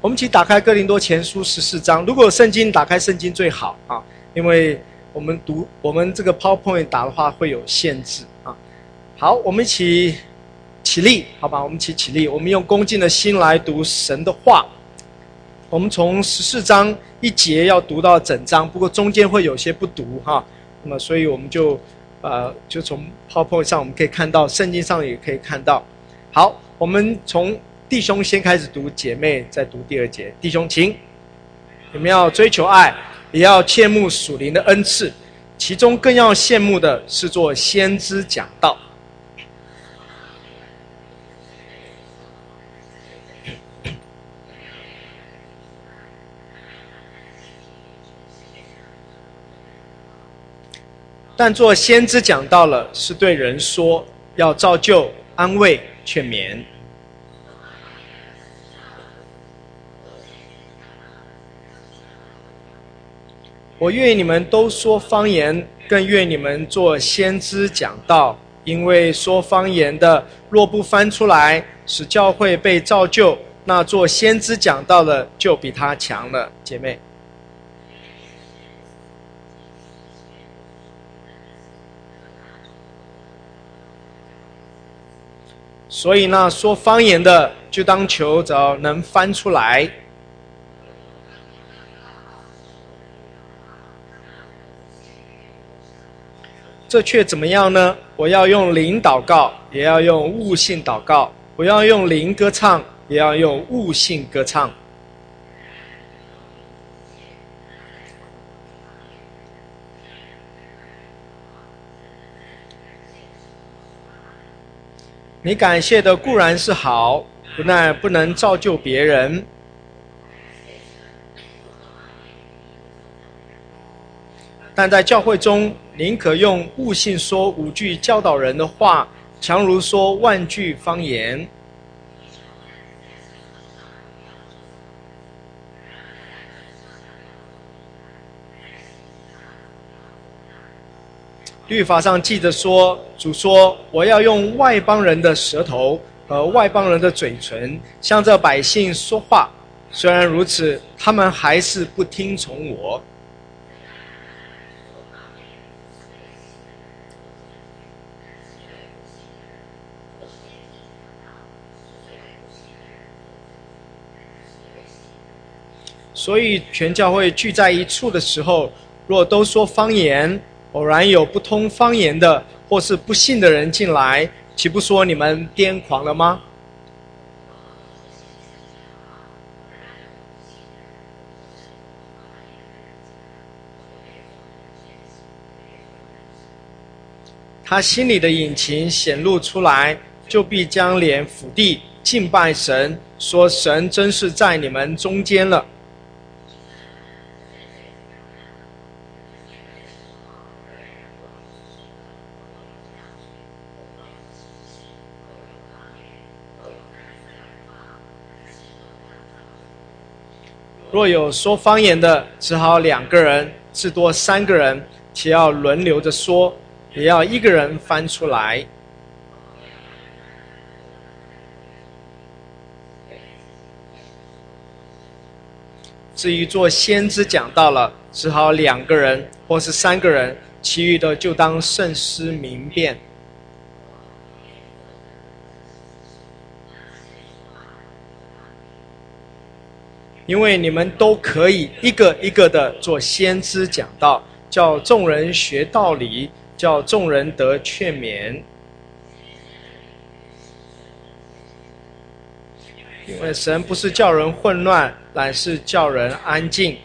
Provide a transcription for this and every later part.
我们一起打开哥林多前书14章，如果有圣经，打开圣经最好啊，因为我们这个 PowerPoint 打的话会有限制啊。好，我们一起起立，好吧？我们一起起立，我们用恭敬的心来读神的话。我们从14章1节要读到整章，不过中间会有些不读哈。那么，所以我们就从 PowerPoint 上我们可以看到，圣经上也可以看到。好，我们从弟兄先开始读，姐妹再读第2节。弟兄，请你们要追求爱，也要切慕属灵的恩赐，其中更要羡慕的是做先知讲道。但做先知讲道了，是对人说，要造就、安慰、劝勉。我愿你们都说方言，更愿你们做先知讲道，因为说方言的若不翻出来，使教会被造就，那做先知讲道的就比他强了。姐妹，所以那说方言的就当求着能翻出来。这却怎么样呢？我要用灵祷告，也要用悟性祷告；我要用灵歌唱，也要用悟性歌唱。你感谢的固然是好，但不能造就别人。但在教会中，宁可用悟性说5句教导人的话，强如说万句方言。律法上记着说，主说：“我要用外邦人的舌头和外邦人的嘴唇，向这百姓说话。虽然如此，他们还是不听从我。”所以全教会聚在一处的时候，若都说方言，偶然有不通方言的或是不信的人进来，岂不说你们癫狂了吗？他心里的隐情显露出来，就必将脸伏地敬拜神，说神真是在你们中间了。若有说方言的，只好2个人，至多3个人，且要轮流着说，也要1个人翻出来。至于做先知讲道了，只好2个人或是3个人，其余的就当慎思明辨。因为你们都可以一个一个的做先知讲道，叫众人学道理，叫众人得劝勉。因为神不是叫人混乱，乃是叫人安静。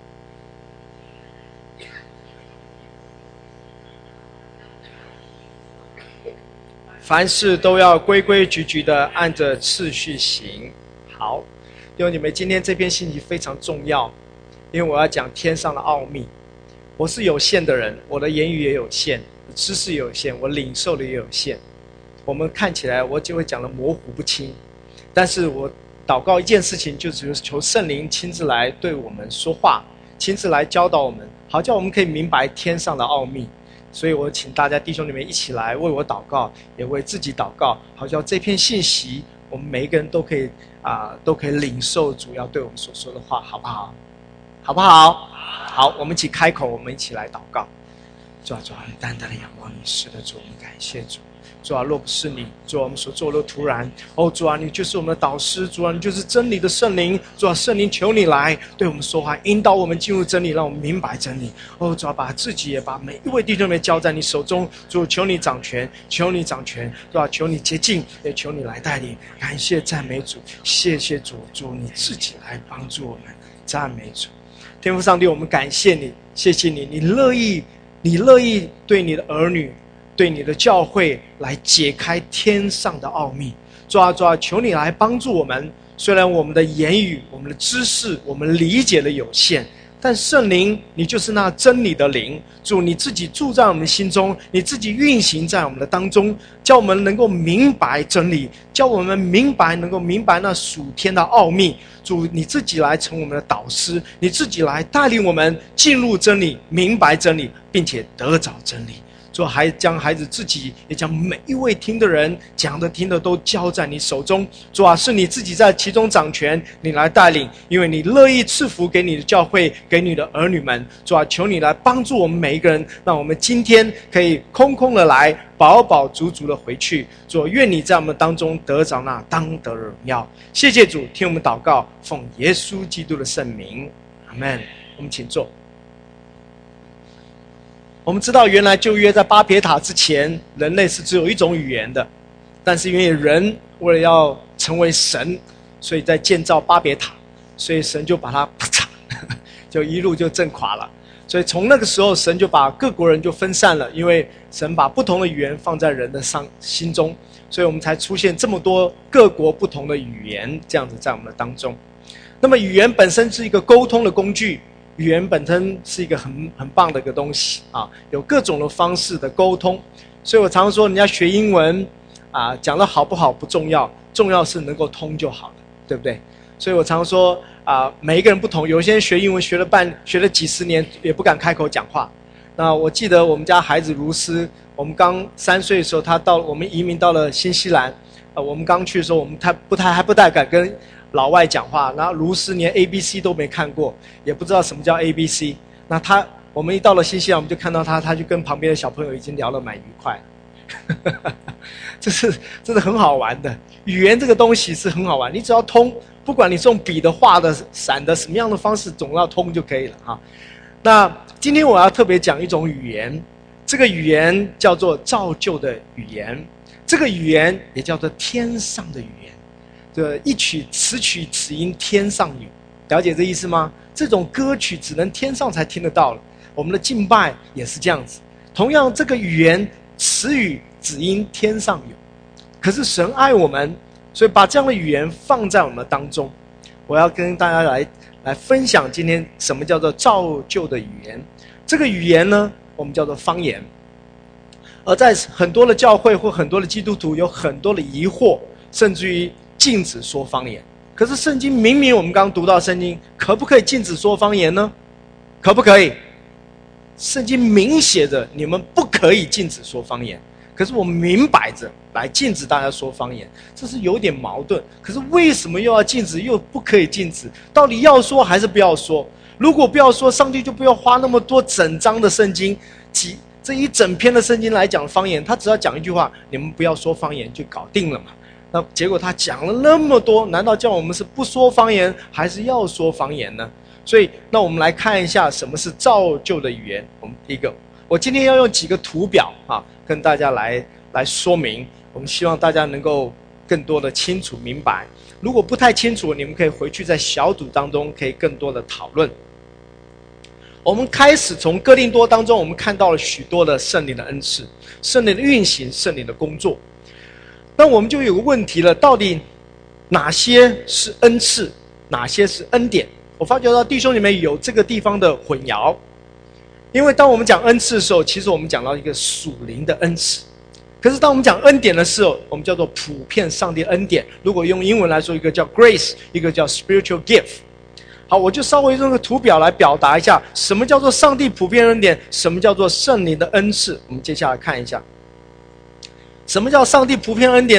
凡事都要规规矩矩的按着次序行。好。因为你们今天这篇信息非常重要，因为我要讲天上的奥秘。我是有限的人，我的言语也有限，知识也有限，我领受的也有限。我们看起来我就会讲得模糊不清，但是我祷告一件事情，就只是求圣灵亲自来对我们说话，亲自来教导我们，好叫我们可以明白天上的奥秘。所以我请大家弟兄姊妹一起来为我祷告，也为自己祷告，好叫这篇信息我们每一个人都可以领受主要对我们所说的话，好不好？好不好？好，我们一起开口，我们一起来祷告。主啊，主啊，单单的仰望你，是的，主，我们感谢主。主啊，若不是你，主啊，我们所做的突然。主啊，你就是我们的导师，主啊，你就是真理的圣灵。主啊，圣灵求你来对我们说话，引导我们进入真理，让我们明白真理。主啊，把自己也把每一位弟兄们交在你手中。主，求你掌权，求你掌权。主啊，求你洁净，也求你来带领。感谢赞美主，谢谢主，主你自己来帮助我们，赞美主。天父上帝，我们感谢你，谢谢你，你乐意对你的儿女，对你的教会来解开天上的奥秘。主啊，主啊，求你来帮助我们。虽然我们的言语、我们的知识、我们理解的有限，但圣灵，你就是那真理的灵。主，你自己住在我们心中，你自己运行在我们的当中，叫我们能够明白真理，叫我们能够明白那属天的奥秘。主，你自己来成我们的导师，你自己来带领我们进入真理，明白真理，并且得着真理。主，还将孩子自己，也将每一位听的人讲的听的都交在你手中。主啊，是你自己在其中掌权，你来带领，因为你乐意赐福给你的教会，给你的儿女们。主啊，求你来帮助我们每一个人，让我们今天可以空空的来，饱饱足足的回去。主，愿你在我们当中得着那当得的荣耀。谢谢主，听我们祷告，奉耶稣基督的圣名，阿们。我们请坐。我们知道，原来旧约在巴别塔之前，人类是只有一种语言的，但是因为人为了要成为神，所以在建造巴别塔，所以神就把它啪嚓，就一路就震垮了。所以从那个时候，神就把各国人就分散了，因为神把不同的语言放在人的心中，所以我们才出现这么多各国不同的语言，这样子在我们的当中。那么语言本身是一个沟通的工具。语言本身是一个很棒的一个东西啊，有各种的方式的沟通，所以我常说，人家学英文啊，讲得好不好不重要，重要是能够通就好了，对不对？所以我常说啊，每一个人不同，有些人学英文学了几十年也不敢开口讲话。那我记得我们家孩子卢斯，我们刚3岁的时候，我们移民到了新西兰，我们刚去的时候，我们还不太敢跟老外讲话，然后卢斯连 ABC 都没看过，也不知道什么叫 ABC。那我们一到了新西兰，我们就看到他就跟旁边的小朋友已经聊得蛮愉快。这是真的很好玩的，语言这个东西是很好玩，你只要通，不管你是用笔的、画的、闪的，什么样的方式，总要通就可以了哈。那今天我要特别讲一种语言，这个语言叫做造就的语言，这个语言也叫做天上的语言。这一曲此曲此音天上有，了解这意思吗？这种歌曲只能天上才听得到了。我们的敬拜也是这样子，同样这个语言此语只因天上有，可是神爱我们，所以把这样的语言放在我们当中。我要跟大家来分享今天什么叫做造就的语言。这个语言呢，我们叫做方言。而在很多的教会或很多的基督徒有很多的疑惑，甚至于禁止说方言。可是圣经明明我们刚读到圣经，可不可以禁止说方言呢？可不可以？圣经明写着你们不可以禁止说方言，可是我们明摆着来禁止大家说方言，这是有点矛盾。可是为什么又要禁止又不可以禁止？到底要说还是不要说？如果不要说，上帝就不要花那么多整章的圣经，这一整篇的圣经来讲方言，他只要讲一句话，你们不要说方言就搞定了嘛。那结果他讲了那么多，难道叫我们是不说方言还是要说方言呢？所以那我们来看一下什么是造就的语言。我们第一个，我今天要用几个图表啊，跟大家来说明，我们希望大家能够更多的清楚明白。如果不太清楚，你们可以回去在小组当中可以更多的讨论。我们开始从哥林多当中，我们看到了许多的圣灵的恩赐、圣灵的运行、圣灵的工作。那我们就有个问题了，到底哪些是恩赐，哪些是恩典？我发觉到弟兄里面有这个地方的混淆。因为当我们讲恩赐的时候，其实我们讲到一个属灵的恩赐，可是当我们讲恩典的时候，我们叫做普遍上帝恩典。如果用英文来说，一个叫 grace， 一个叫 spiritual gift。好，我就稍微用个图表来表达一下什么叫做上帝普遍恩典，什么叫做圣灵的恩赐。我们接下来看一下什么叫上帝普遍恩典呢？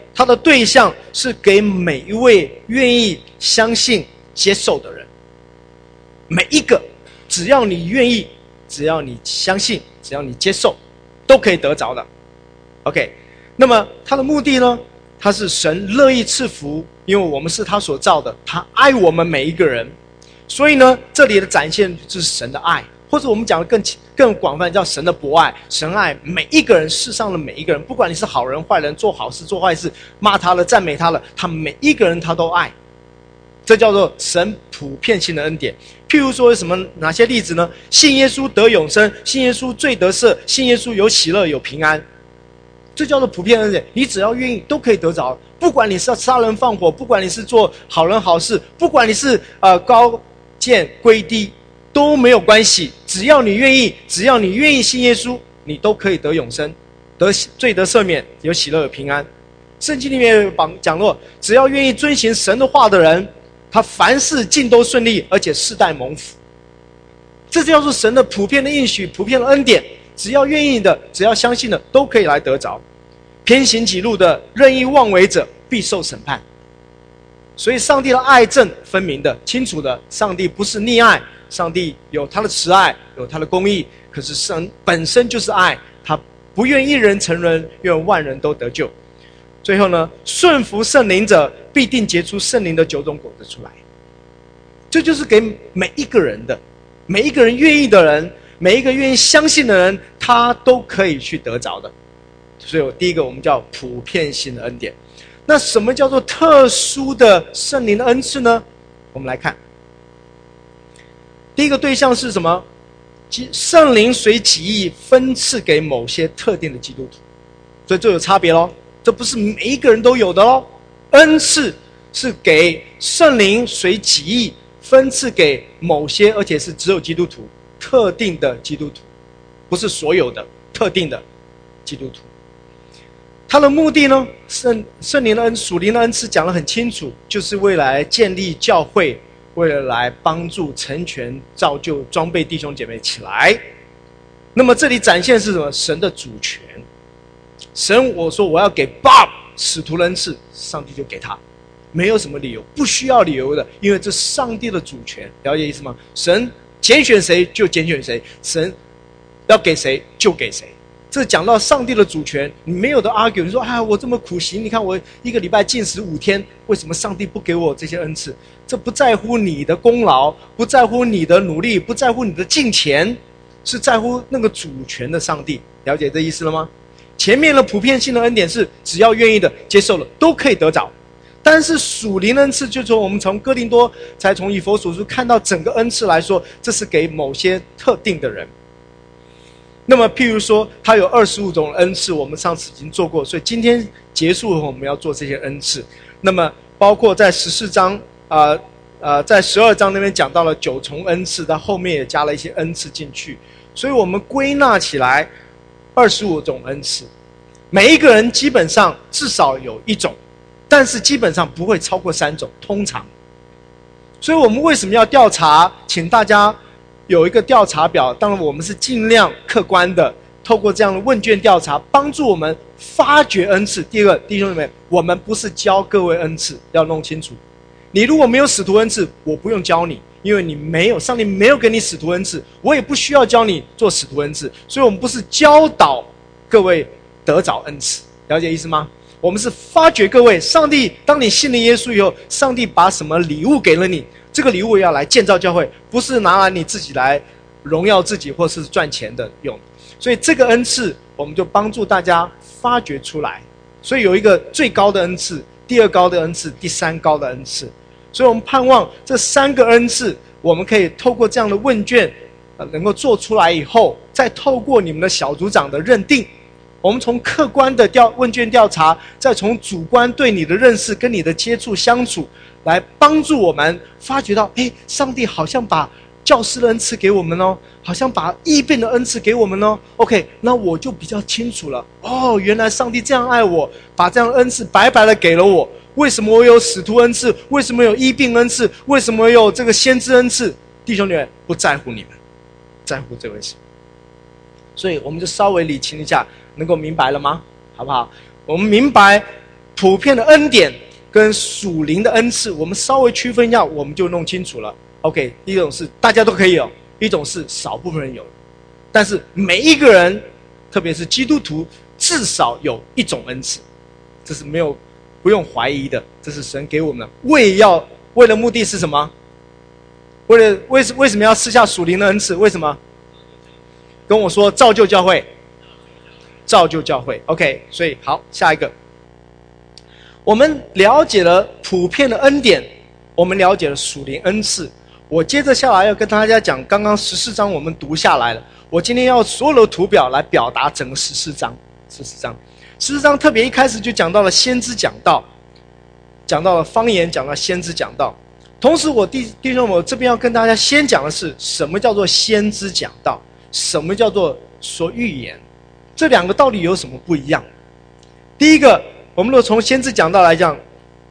它的对象是给每一位愿意相信、接受的人。每一个，只要你愿意，只要你相信，只要你接受，都可以得着的。OK， 那么它的目的呢？它是神乐意赐福，因为我们是他所造的，他爱我们每一个人。所以呢，这里的展现就是神的爱，或者我们讲的更广泛，叫神的博爱。神爱每一个人，世上的每一个人，不管你是好人坏人，做好事做坏事，骂他了赞美他了，他每一个人他都爱。这叫做神普遍性的恩典。譬如说哪些例子呢？信耶稣得永生，信耶稣罪得赦，信耶稣有喜乐有平安。这叫做普遍恩典，你只要愿意都可以得着。不管你是杀人放火，不管你是做好人好事，不管你是高贱贵低，都没有关系。只要你愿意，只要你愿意信耶稣，你都可以得永生，得罪得赦免，有喜乐有平安。圣经里面有讲过，只要愿意遵行神的话的人，他凡事尽都顺利，而且世代蒙福。这叫做神的普遍的应许，普遍的恩典。只要愿意的，只要相信的，都可以来得着。偏行己路的、任意妄为者，必受审判。所以上帝的爱憎分明的、清楚的。上帝不是溺爱，上帝有他的慈爱，有他的公义。可是神本身就是爱，他不愿一人沉沦，愿万人都得救。最后呢，顺服圣灵者，必定结出圣灵的9种果子出来。这就是给每一个人的，每一个人愿意的人，每一个愿意相信的人，他都可以去得着的。所以第一个我们叫普遍性的恩典。那什么叫做特殊的圣灵的恩赐呢？我们来看，第一个对象是什么？圣灵随己意分赐给某些特定的基督徒。所以这有差别咯，这不是每一个人都有的咯。恩赐是给圣灵随己意分赐给某些，而且是只有基督徒特定的基督徒，不是所有的特定的基督徒。他的目的呢，圣灵的属灵的恩赐讲得很清楚，就是为了来建立教会，为了来帮助成全造就装备弟兄姐妹起来。那么这里展现是什么？神的主权。神我说我要给 Bob 使徒的恩赐，上帝就给他，没有什么理由，不需要理由的，因为这是上帝的主权。了解意思吗？神拣选谁就拣选谁，神要给谁就给谁。这讲到上帝的主权，你没有的 argue。你说我这么苦行，你看我一个礼拜禁食5天，为什么上帝不给我这些恩赐？这不在乎你的功劳，不在乎你的努力，不在乎你的敬虔，是在乎那个主权的上帝。了解这意思了吗？前面的普遍性的恩典是只要愿意的接受了都可以得着，但是属灵恩赐就从我们从哥林多才从以弗所书看到整个恩赐来说，这是给某些特定的人。那么譬如说他有25种恩赐，我们上次已经做过，所以今天结束后我们要做这些恩赐。那么包括在14章在12章那边讲到了9重恩赐，到后面也加了一些恩赐进去，所以我们归纳起来25种恩赐，每一个人基本上至少有1种，但是基本上不会超过3种，通常。所以我们为什么要调查？请大家有一个调查表，当然我们是尽量客观的，透过这样的问卷调查，帮助我们发掘恩赐。第二个，弟兄姊妹，我们不是教各位恩赐，要弄清楚。你如果没有使徒恩赐，我不用教你，因为你没有，上帝没有给你使徒恩赐，我也不需要教你做使徒恩赐。所以我们不是教导各位得着恩赐，了解意思吗？我们是发掘各位，上帝当你信了耶稣以后，上帝把什么礼物给了你，这个礼物要来建造教会，不是拿来你自己来荣耀自己或是赚钱的用。所以这个恩赐我们就帮助大家发掘出来。所以有一个最高的恩赐，第2高的恩赐，第3高的恩赐。所以我们盼望这3个恩赐，我们可以透过这样的问卷能够做出来以后，再透过你们的小组长的认定，我们从客观的问卷调查，再从主观对你的认识跟你的接触相处，来帮助我们发觉到，上帝好像把教师的恩赐给我们哦，好像把异变的恩赐给我们哦。OK， 那我就比较清楚了。原来上帝这样爱我，把这样的恩赐白白的给了我。为什么我有使徒恩赐？为什么有医病恩赐？为什么有这个先知恩赐？弟兄姐妹，不在乎你们，在乎这位神。所以我们就稍微理清一下，能够明白了吗？好不好？我们明白普遍的恩典跟属灵的恩赐，我们稍微区分一下，我们就弄清楚了。OK， 一种是大家都可以有，一种是少部分人有，但是每一个人，特别是基督徒，至少有一种恩赐，这是不用怀疑的，这是神给我们的。为了目的是什么？为什么要赐下属灵的恩赐？为什么？跟我说，造就教会，造就教会。OK， 所以好，下一个，我们了解了普遍的恩典，我们了解了属灵恩赐。我接着下来要跟大家讲，刚刚14章我们读下来了。我今天要所有的图表来表达整个14章。14章特别一开始就讲到了先知讲道，讲到了方言，讲到先知讲道。同时弟兄们，我这边要跟大家先讲的是，什么叫做先知讲道，什么叫做说预言，这两个到底有什么不一样？第一个，我们如果从先知讲道来讲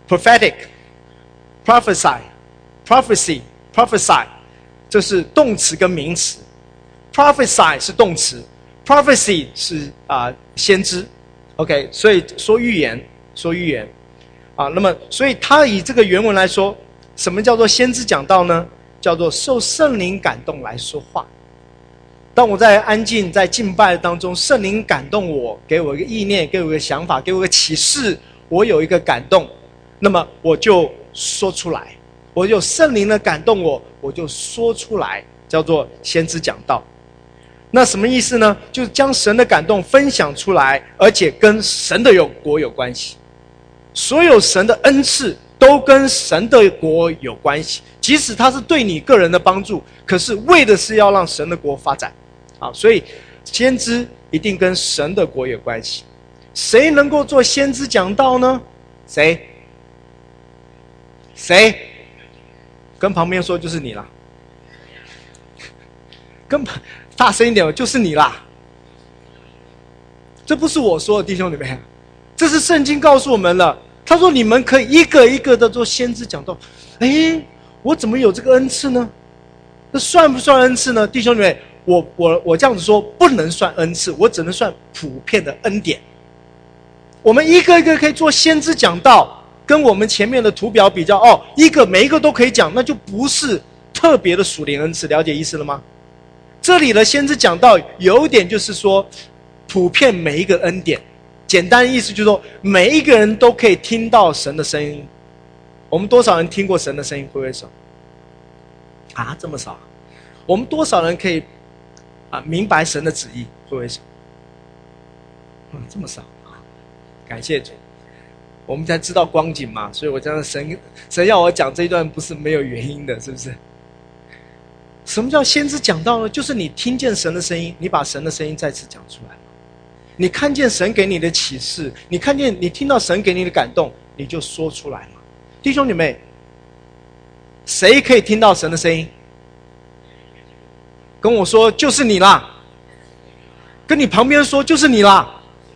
，prophetic、prophesy、这是动词跟名词。prophesy 是动词 ，prophecy 是先知。OK， 所以说预言那么所以他以这个原文来说，什么叫做先知讲道呢？叫做受圣灵感动来说话。当我在安静在敬拜当中，圣灵感动我，给我一个意念，给我一个想法，给我一个启示，我有一个感动，那么我就说出来，我有圣灵的感动我就说出来，叫做先知讲道。那什么意思呢？就是将神的感动分享出来，而且跟神的国有关系。所有神的恩赐都跟神的国有关系，即使它是对你个人的帮助，可是为的是要让神的国发展。所以先知一定跟神的国有关系。谁能够做先知讲道呢？谁？跟旁边说就是你啦。大声一点，就是你啦。这不是我说的，弟兄姊妹，这是圣经告诉我们了。他说你们可以一个一个的做先知讲道。我怎么有这个恩赐呢？这算不算恩赐呢？弟兄姊妹，我这样子说不能算恩赐，我只能算普遍的恩典。我们一个一个可以做先知讲道，跟我们前面的图表比较，每一个都可以讲，那就不是特别的属灵恩赐，了解意思了吗？这里的先知讲道有一点就是说，普遍每一个恩典，简单意思就是说，每一个人都可以听到神的声音。我们多少人听过神的声音？挥挥手。这么少？我们多少人可以明白神的旨意？挥挥手。这么少感谢主。我们才知道光景嘛，所以我这样神要我讲这一段不是没有原因的，是不是？什么叫先知讲道呢？就是你听见神的声音，你把神的声音再次讲出来，你看见神给你的启示，你听到神给你的感动，你就说出来嘛。弟兄姐妹，谁可以听到神的声音？跟我说就是你啦，跟你旁边说就是你啦。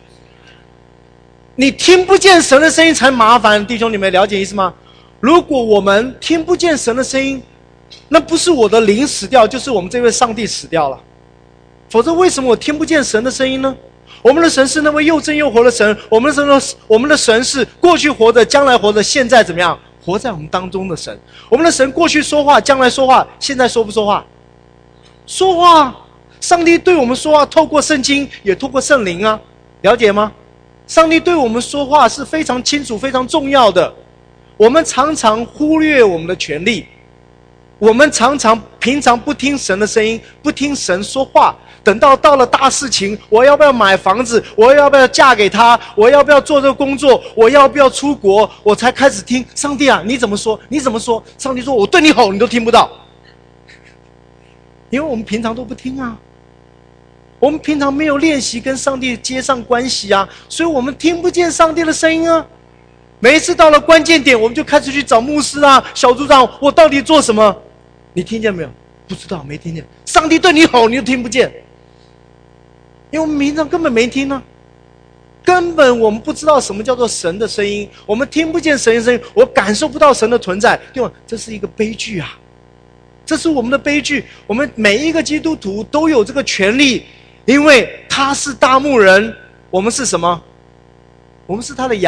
你听不见神的声音才麻烦，弟兄姐妹，了解意思吗？如果我们听不见神的声音，那不是我的灵死掉，就是我们这位上帝死掉了。否则为什么我听不见神的声音呢？我们的神是那位又真又活的神，我们的神是过去活的，将来活的，现在怎么样？活在我们当中的神。我们的神过去说话，将来说话，现在说不说话？说话。上帝对我们说话，透过圣经，也透过圣灵啊，了解吗？上帝对我们说话是非常清楚、非常重要的。我们常常忽略我们的权利，我们平常不听神的声音，不听神说话，等到了大事情，我要不要买房子，我要不要嫁给他，我要不要做这个工作，我要不要出国，我才开始听上帝啊，你怎么说？你怎么说？上帝说我对你吼，你都听不到，因为我们平常都不听啊。我们平常没有练习跟上帝接上关系啊，所以我们听不见上帝的声音啊。每一次到了关键点，我们就开始去找牧师啊、小组长，我到底做什么？你听见没有？不知道，没听见。上帝对你吼，你都听不见，因为我们平常根本没听啊，根本我们不知道什么叫做神的声音，我们听不见神的声音，我感受不到神的存在，对吧？这是一个悲剧啊，这是我们的悲剧。我们每一个基督徒都有这个权利。因为他是大牧人，我们是什么？我们是他的羊，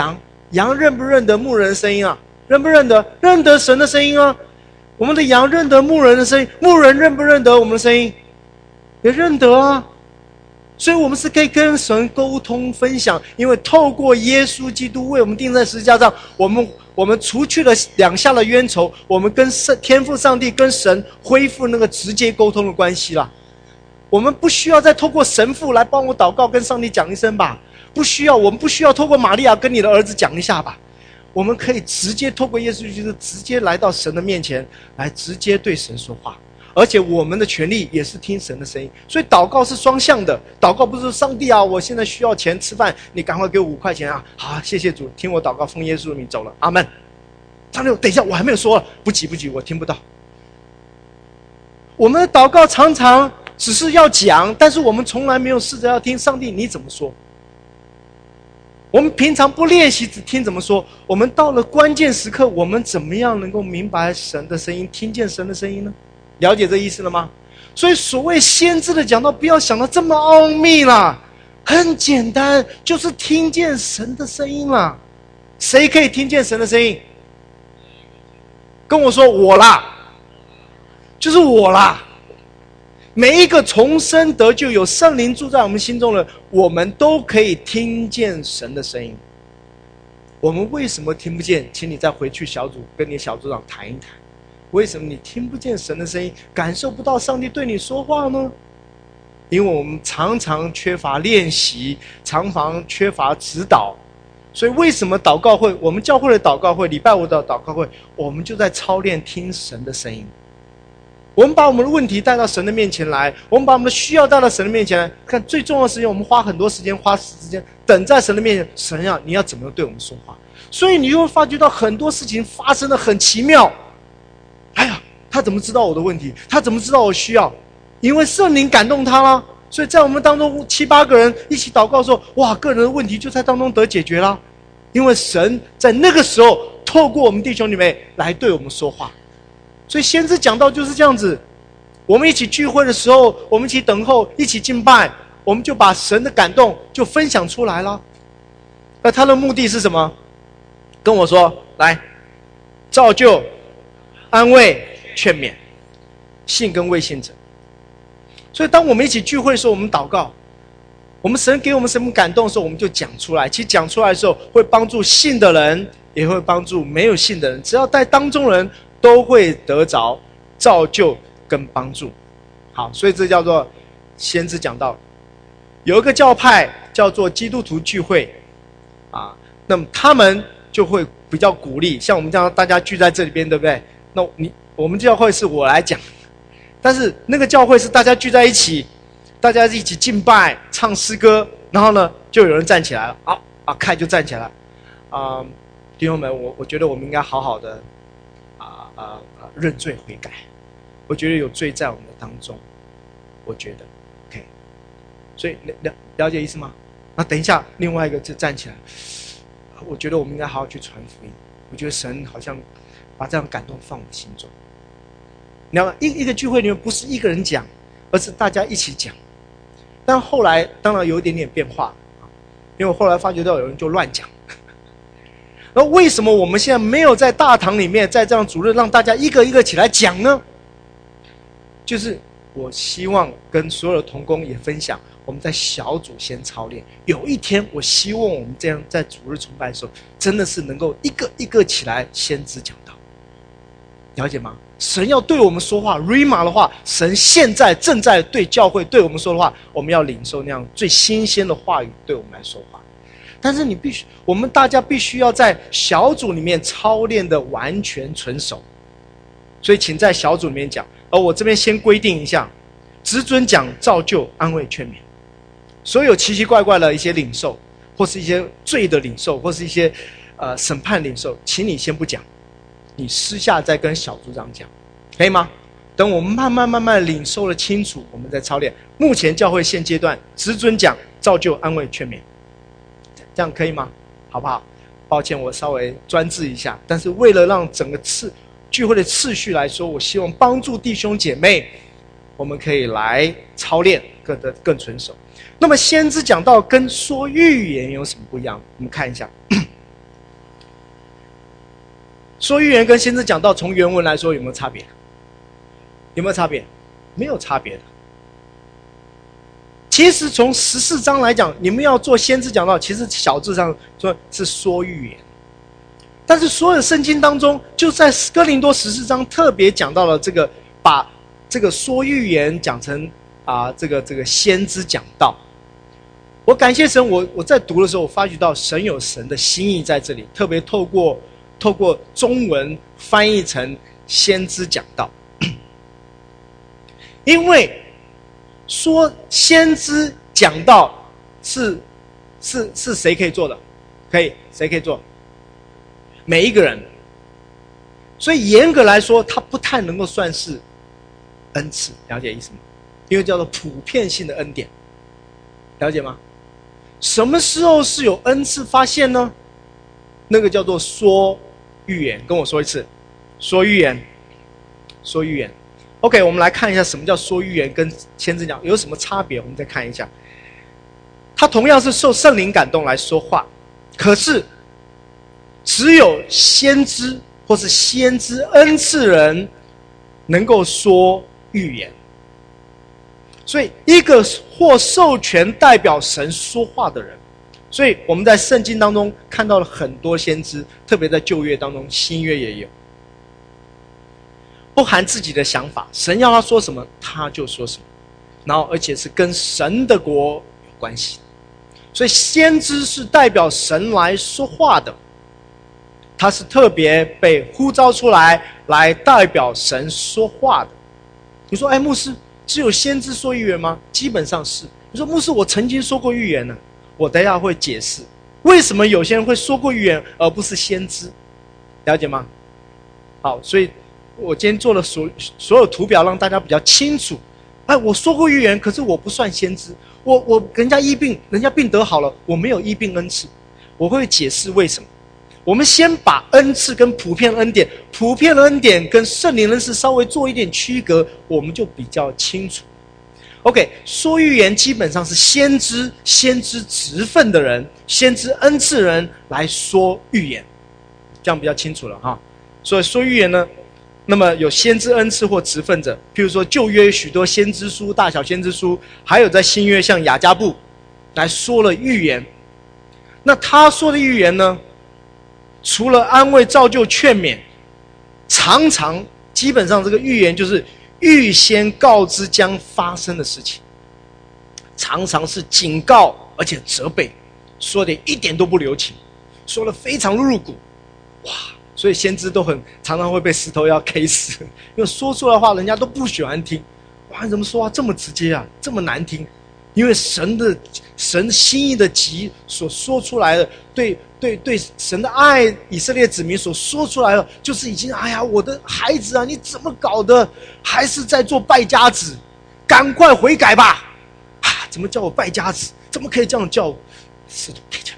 羊认不认得牧人的声音啊？认不认得？认得神的声音啊。我们的羊认得牧人的声音，牧人认不认得我们的声音？也认得啊。所以我们是可以跟神沟通分享，因为透过耶稣基督为我们钉在十字架上，我们除去了两下的冤仇，我们跟天父上帝跟神恢复那个直接沟通的关系了。我们不需要再透过神父来帮我祷告，跟上帝讲一声吧，不需要，我们不需要透过玛利亚跟你的儿子讲一下吧，我们可以直接透过耶稣基督直接来到神的面前，来直接对神说话。而且我们的权利也是听神的声音，所以祷告是双向的。祷告不是说上帝啊，我现在需要钱吃饭，你赶快给我5块钱啊！好，谢谢主，听我祷告，奉耶稣的名走了，阿们。张六，等一下，我还没有说，不急，我听不到。我们的祷告常常只是要讲，但是我们从来没有试着要听上帝你怎么说。我们平常不练习只听怎么说，我们到了关键时刻，我们怎么样能够明白神的声音，听见神的声音呢？了解这意思了吗？所以所谓先知的讲道，不要想到这么奥秘啦，很简单，就是听见神的声音啦。谁可以听见神的声音？跟我说我啦，就是我啦。每一个重生得救有圣灵住在我们心中的，我们都可以听见神的声音。我们为什么听不见？请你再回去小组跟你小组长谈一谈。为什么你听不见神的声音，感受不到上帝对你说话呢？因为我们常常缺乏练习，常常缺乏指导。所以为什么祷告会，我们教会的祷告会，礼拜5的祷告会，我们就在操练听神的声音。我们把我们的问题带到神的面前来，我们把我们的需要带到神的面前来。看最重要的事情，我们花很多时间，花时间等在神的面前。神啊，你要怎么对我们说话？所以你就会发觉到很多事情发生的很奇妙。哎呀，他怎么知道我的问题？他怎么知道我需要？因为圣灵感动他啦。所以在我们当中7、8个人一起祷告的时候，哇，个人的问题就在当中得解决啦。因为神在那个时候透过我们弟兄姐妹来对我们说话。所以先知讲道就是这样子，我们一起聚会的时候，我们一起等候，一起敬拜，我们就把神的感动就分享出来了。那他的目的是什么？跟我说，来，造就、安慰、劝勉，信跟未信者。所以当我们一起聚会的时候，我们祷告，我们神给我们什么感动的时候，我们就讲出来。其实讲出来的时候，会帮助信的人，也会帮助没有信的人。只要在当中人都会得着造就跟帮助。好，所以这叫做先知讲道。有一个教派叫做基督徒聚会啊，那么他们就会比较鼓励，像我们这样大家聚在这里边，对不对？那我们教会是我来讲，但是那个教会是大家聚在一起，大家一起敬拜、唱诗歌，然后呢，就有人站起来了，凯就站起来，弟兄们，我觉得我们应该好好的认罪悔改。我觉得有罪在我们的当中，我觉得 OK， 所以了解意思吗？那等一下，另外一个就站起来，我觉得我们应该好好去传福音。我觉得神好像把这样感动放我们心中。你要一个聚会里面不是一个人讲，而是大家一起讲。但后来当然有一点点变化，因为我后来发觉到有人就乱讲。那为什么我们现在没有在大堂里面，在这样主日让大家一个一个起来讲呢？就是我希望跟所有的同工也分享，我们在小组先操练。有一天，我希望我们这样在主日崇拜的时候，真的是能够一个一个起来先知讲道，了解吗？神要对我们说话 ，Rima 的话，神现在正在对教会对我们说的话，我们要领受那样最新鲜的话语对我们来说话。但是我们大家必须要在小组里面操练的完全纯熟，所以请在小组里面讲。而我这边先规定一下，只准讲造就、安慰、劝勉。所有奇奇怪怪的一些领受，或是一些罪的领受，或是一些审判领受，请你先不讲，你私下再跟小组长讲，可以吗？等我们慢慢领受了清楚，我们再操练。目前教会现阶段只准讲造就、安慰、劝勉，这样可以吗？好不好？抱歉，我稍微专制一下，但是为了让整个聚会的次序来说，我希望帮助弟兄姐妹，我们可以来操练更纯熟。那么先知讲道跟说预言有什么不一样？我们看一下。 说预言跟先知讲道，从原文来说有没有差别？有没有差别？没有差别的。其实从14章来讲，你们要做先知讲道，其实小字上说是说预言。但是所有圣经当中，就在哥林多14章特别讲到了这个，把这个说预言讲成这个先知讲道。我感谢神，我在读的时候，我发觉到神有神的心意在这里，特别透过中文翻译成先知讲道。因为说先知讲道是谁可以做的？谁可以做？每一个人。所以严格来说，它不太能够算是恩赐，了解意思吗？因为叫做普遍性的恩典，了解吗？什么时候是有恩赐发现呢？那个叫做说预言，跟我说一次，说预言，说预言。OK， 我们来看一下什么叫说预言跟先知讲有什么差别。我们再看一下，他同样是受圣灵感动来说话，可是只有先知或是先知恩赐人能够说预言。所以一个或授权代表神说话的人，所以我们在圣经当中看到了很多先知，特别在旧约当中，新约也有，不含自己的想法，神要他说什么他就说什么，然后而且是跟神的国有关系。所以先知是代表神来说话的，他是特别被呼召出来代表神说话的。你说牧师，只有先知说预言吗？基本上是。你说牧师，我曾经说过预言呢，我等一下会解释为什么有些人会说过预言而不是先知，了解吗？好，所以我今天做了所有图表，让大家比较清楚。我说过预言，可是我不算先知。我人家医病，人家病得好了，我没有医病恩赐，我会解释为什么。我们先把恩赐跟普遍恩典跟圣灵恩赐稍微做一点区隔，我们就比较清楚。OK， 说预言基本上是先知职分的人，先知恩赐人来说预言，这样比较清楚了哈。所以说预言呢，那么有先知恩赐或职分者，譬如说旧约许多先知书、大小先知书，还有在新约像雅加布来说了预言。那他说的预言呢，除了安慰、造就、劝勉，常常基本上这个预言就是预先告知将发生的事情，常常是警告而且责备，说的一点都不留情，说的非常入骨。哇！所以先知都常常会被石头要 K 死，因为说出来的话人家都不喜欢听。哇，你怎么说话这么直接啊，这么难听？因为神心意的急所说出来的，对神的爱以色列子民所说出来的，就是已经我的孩子啊，你怎么搞的？还是在做败家子，赶快悔改吧！怎么叫我败家子？怎么可以这样叫我？石头 K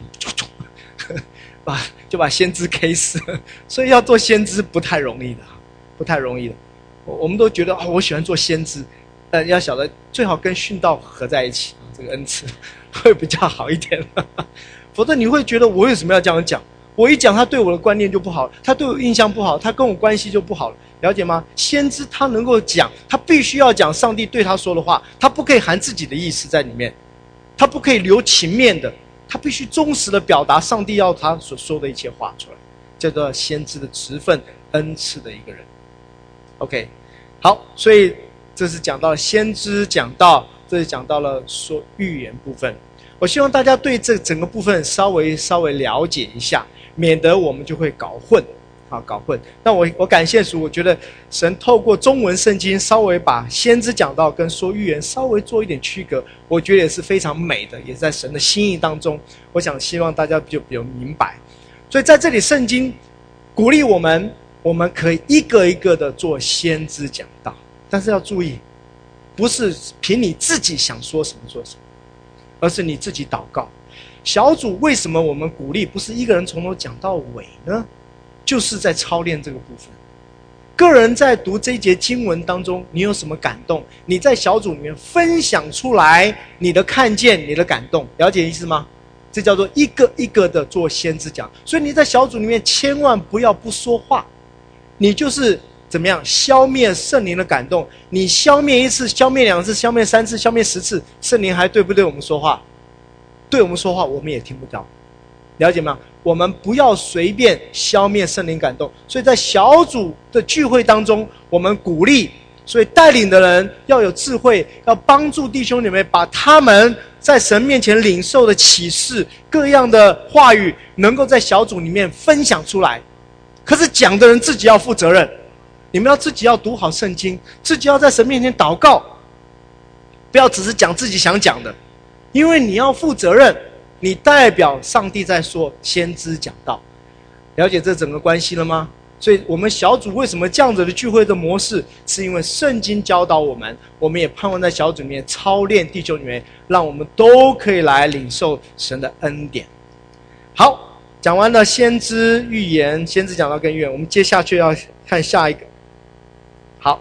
就把先知 K 死。所以要做先知不太容易的，不太容易的。我们都觉得我喜欢做先知，但要晓得最好跟殉道合在一起，这个恩赐会比较好一点。否则你会觉得我为什么要这样讲？我一讲他对我的观念就不好，他对我印象不好，他跟我关系就不好了，了解吗？先知他能够讲，他必须要讲上帝对他说的话，他不可以含自己的意思在里面，他不可以留情面的，他必须忠实的表达上帝要他所说的一切话出来，叫做先知的职分恩赐的一个人。OK， 好，所以这是讲到了先知讲道，这是讲到了说预言部分。我希望大家对这整个部分稍微了解一下，免得我们就会搞混。那我感谢主，我觉得神透过中文圣经稍微把先知讲道跟说预言稍微做一点区隔，我觉得也是非常美的，也是在神的心意当中。我想希望大家就比较明白。所以在这里圣经鼓励我们可以一个一个的做先知讲道，但是要注意，不是凭你自己想说什么做什么，而是你自己祷告。小组为什么我们鼓励不是一个人从头讲到尾呢？就是在操练这个部分。个人在读这一节经文当中，你有什么感动？你在小组里面分享出来你的看见，你的感动，了解意思吗？ 这叫做一个一个的做先知讲。所以你在小组里面千万不要不说话，你就是怎么样消灭圣灵的感动。你消灭一次，消灭2次，消灭3次，消灭10次，圣灵还对不对我们说话？对我们说话我们也听不到，了解吗？我们不要随便消灭圣灵感动。所以在小组的聚会当中，我们鼓励，所以带领的人要有智慧，要帮助弟兄姊妹把他们在神面前领受的启示、各样的话语，能够在小组里面分享出来。可是讲的人自己要负责任，你们要自己要读好圣经，自己要在神面前祷告，不要只是讲自己想讲的，因为你要负责任，你代表上帝在说，先知讲道。了解这整个关系了吗？所以我们小组为什么这样子的聚会的模式，是因为圣经教导我们，我们也盼望在小组里面操练弟兄姊妹，让我们都可以来领受神的恩典。好，讲完了先知预言，先知讲道跟预言，我们接下去要看下一个。好，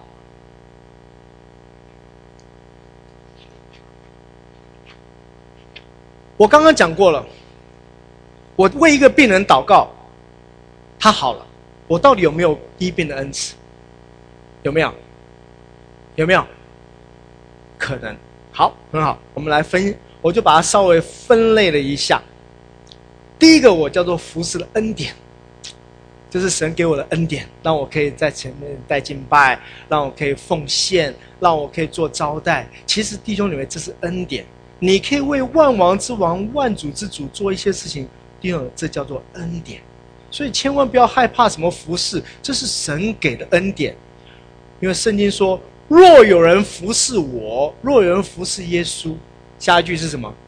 我刚刚讲过了，我为一个病人祷告，他好了，我到底有没有医病的恩赐？有没有？有没有？可能。好，很好，我们来我就把它稍微分类了一下。第一个我叫做服侍的恩典，就是神给我的恩典，让我可以在前面带敬拜，让我可以奉献，让我可以做招待。其实弟兄姊妹，这是恩典，你可以为万王之王、万主之主做一些事情，弟兄，这叫做恩典。所以千万不要害怕什么服侍，这是神给的恩典。因为圣经说，若有人服侍我，若有人服侍耶稣，下一句是什么？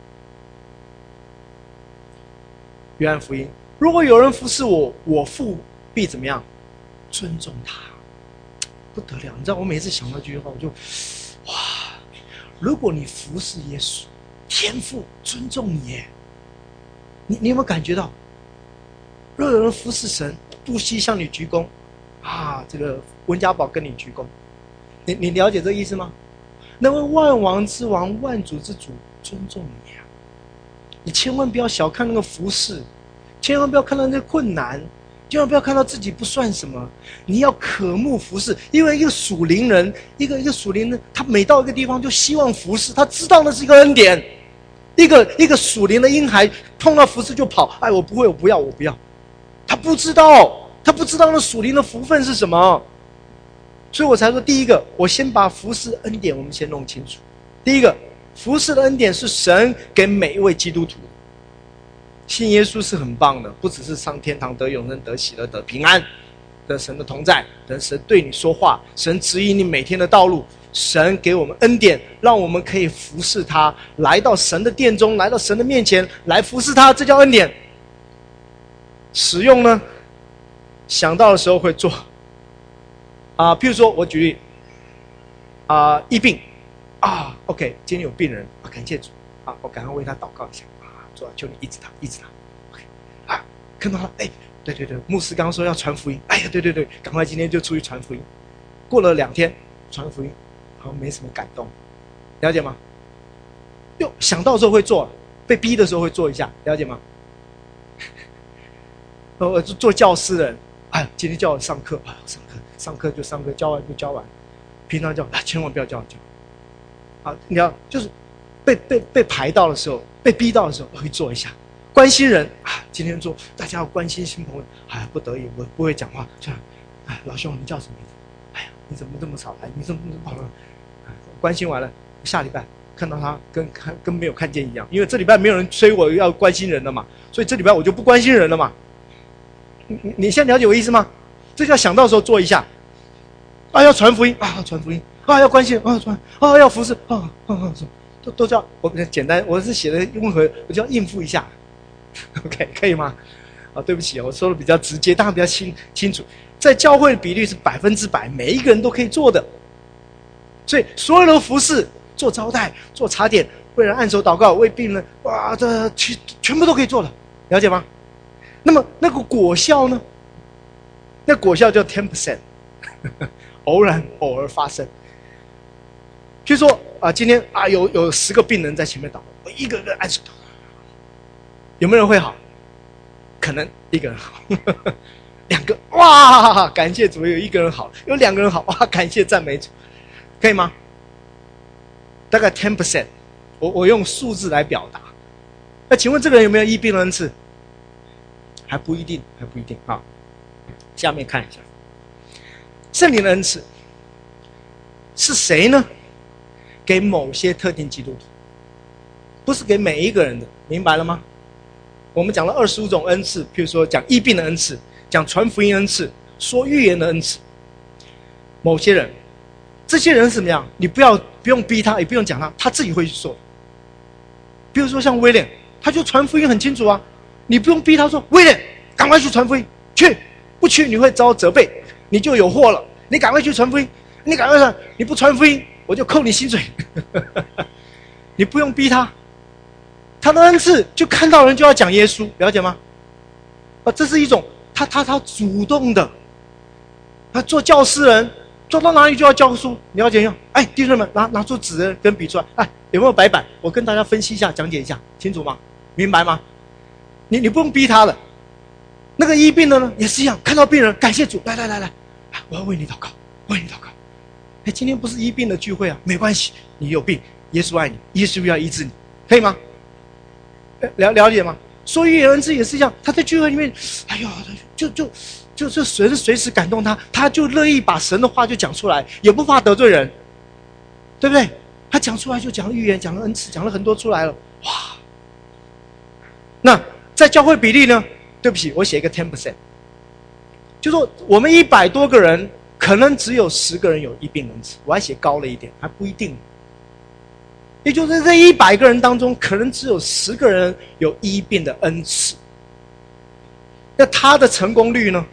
约翰福音，如果有人服侍我，我父必怎么样？尊重他。不得了，你知道我每次想到这句话，我就哇，如果你服侍耶稣，天父尊重你耶，你有没有感觉到？若有人服侍神，不惜向你鞠躬啊，这个温家宝跟你鞠躬，你了解这个意思吗？那位万王之王、万主之主尊重你啊！你千万不要小看那个服侍，千万不要看到那个困难，千万不要看到自己不算什么。你要渴慕服侍，因为一个属灵人，一个属灵人，他每到一个地方就希望服侍，他知道那是一个恩典。一个属灵的婴孩碰到服侍就跑，哎，我不会，我不要。他不知道那属灵的福分是什么，所以我才说，第一个，我先把服侍恩典我们先弄清楚。第一个，服侍的恩典是神给每一位基督徒。信耶稣是很棒的，不只是上天堂得永生、得喜乐、得平安，得神的同在，得神对你说话，神指引你每天的道路，神给我们恩典，让我们可以服侍他，来到神的殿中，来到神的面前来服侍他，这叫恩典。使用呢，想到的时候会做譬如说我举例疫病OK， 今天有病人感谢主我赶快为他祷告一下主啊，求你医治他OK 看到他对，牧师刚刚说要传福音，哎呀对，赶快今天就出去传福音。过了2天传福音好像没什么感动，了解吗？又想到的时候会做，被逼的时候会做一下，了解吗？做教师的人，今天叫我上课上课就上课，教完就教完。平常叫千万不要叫你要就是被排到的时候，被逼到的时候会做一下。关心人今天做，大家要关心新朋友。不得已我不会讲话，这样老兄你叫什么名字？你怎么这么少来？你怎么关心完了，下礼拜看到他跟没有看见一样，因为这礼拜没有人催我要关心人了嘛，所以这礼拜我就不关心人了嘛。你现在了解我意思吗？这叫想到的时候做一下。要传福音传福音要关心传要服侍都叫我简单，我是写的温和，我就要应付一下。OK， 可以吗？对不起，我说的比较直接，大家比较清楚。在教会的比率是100%，每一个人都可以做的。所以所有的服侍，做招待、做茶点、为人按手祷告、为病人，这全部都可以做的，了解吗？那么那个果效呢？那果效叫 10%， 偶尔发生。譬如说今天有10个病人在前面祷告，我一个个按手祷告， 有没有人会好？可能一个人好，两个哇，感谢主，有一个人好，有两个人好，哇，感谢赞美主，可以吗？大概 10%， 我用数字来表达。那请问这个人有没有医病的恩赐？还不一定，还不一定。好，下面看一下，圣灵的恩赐是谁呢？给某些特定基督徒，不是给每一个人的，明白了吗？我们讲了25种恩赐，譬如说讲医病的恩赐，讲传福音恩赐，说预言的恩赐。某些人，这些人是怎么样？你不用逼他，也不用讲他自己会去做。比如说像威廉，他就传福音很清楚啊，你不用逼他说威廉，赶快去传福音，去，不去你会遭责备，你就有祸了。你赶快去传福音，你赶快传，你不传福音，我就扣你薪水。你不用逼他，他的恩赐就看到人就要讲耶稣，了解吗？这是一种他主动的，他做教师人，做到哪里就要教书，了解吗？哎，弟兄们，拿出纸跟笔出来，哎，有没有白板？我跟大家分析一下，讲解一下，清楚吗？明白吗？你不用逼他了。那个医病的呢，也是一样，看到病人，感谢主，来，我要为你祷告，为你祷告。哎，今天不是医病的聚会啊，没关系，你有病，耶稣爱你，耶稣要医治你，可以吗？了解吗？说预言恩赐也是一样，他在聚会里面，哎呦，就神随时感动他，他就乐意把神的话就讲出来，也不怕得罪人，对不对？他讲出来就讲预言，讲了恩赐，讲了很多出来了，哇！那在教会比例呢？对不起，我写一个 10%， 就说我们100多个人，可能只有10个人有医病恩赐，我还写高了一点，还不一定。也就是这100个人当中，可能只有10个人有医病的恩赐。那他的成功率呢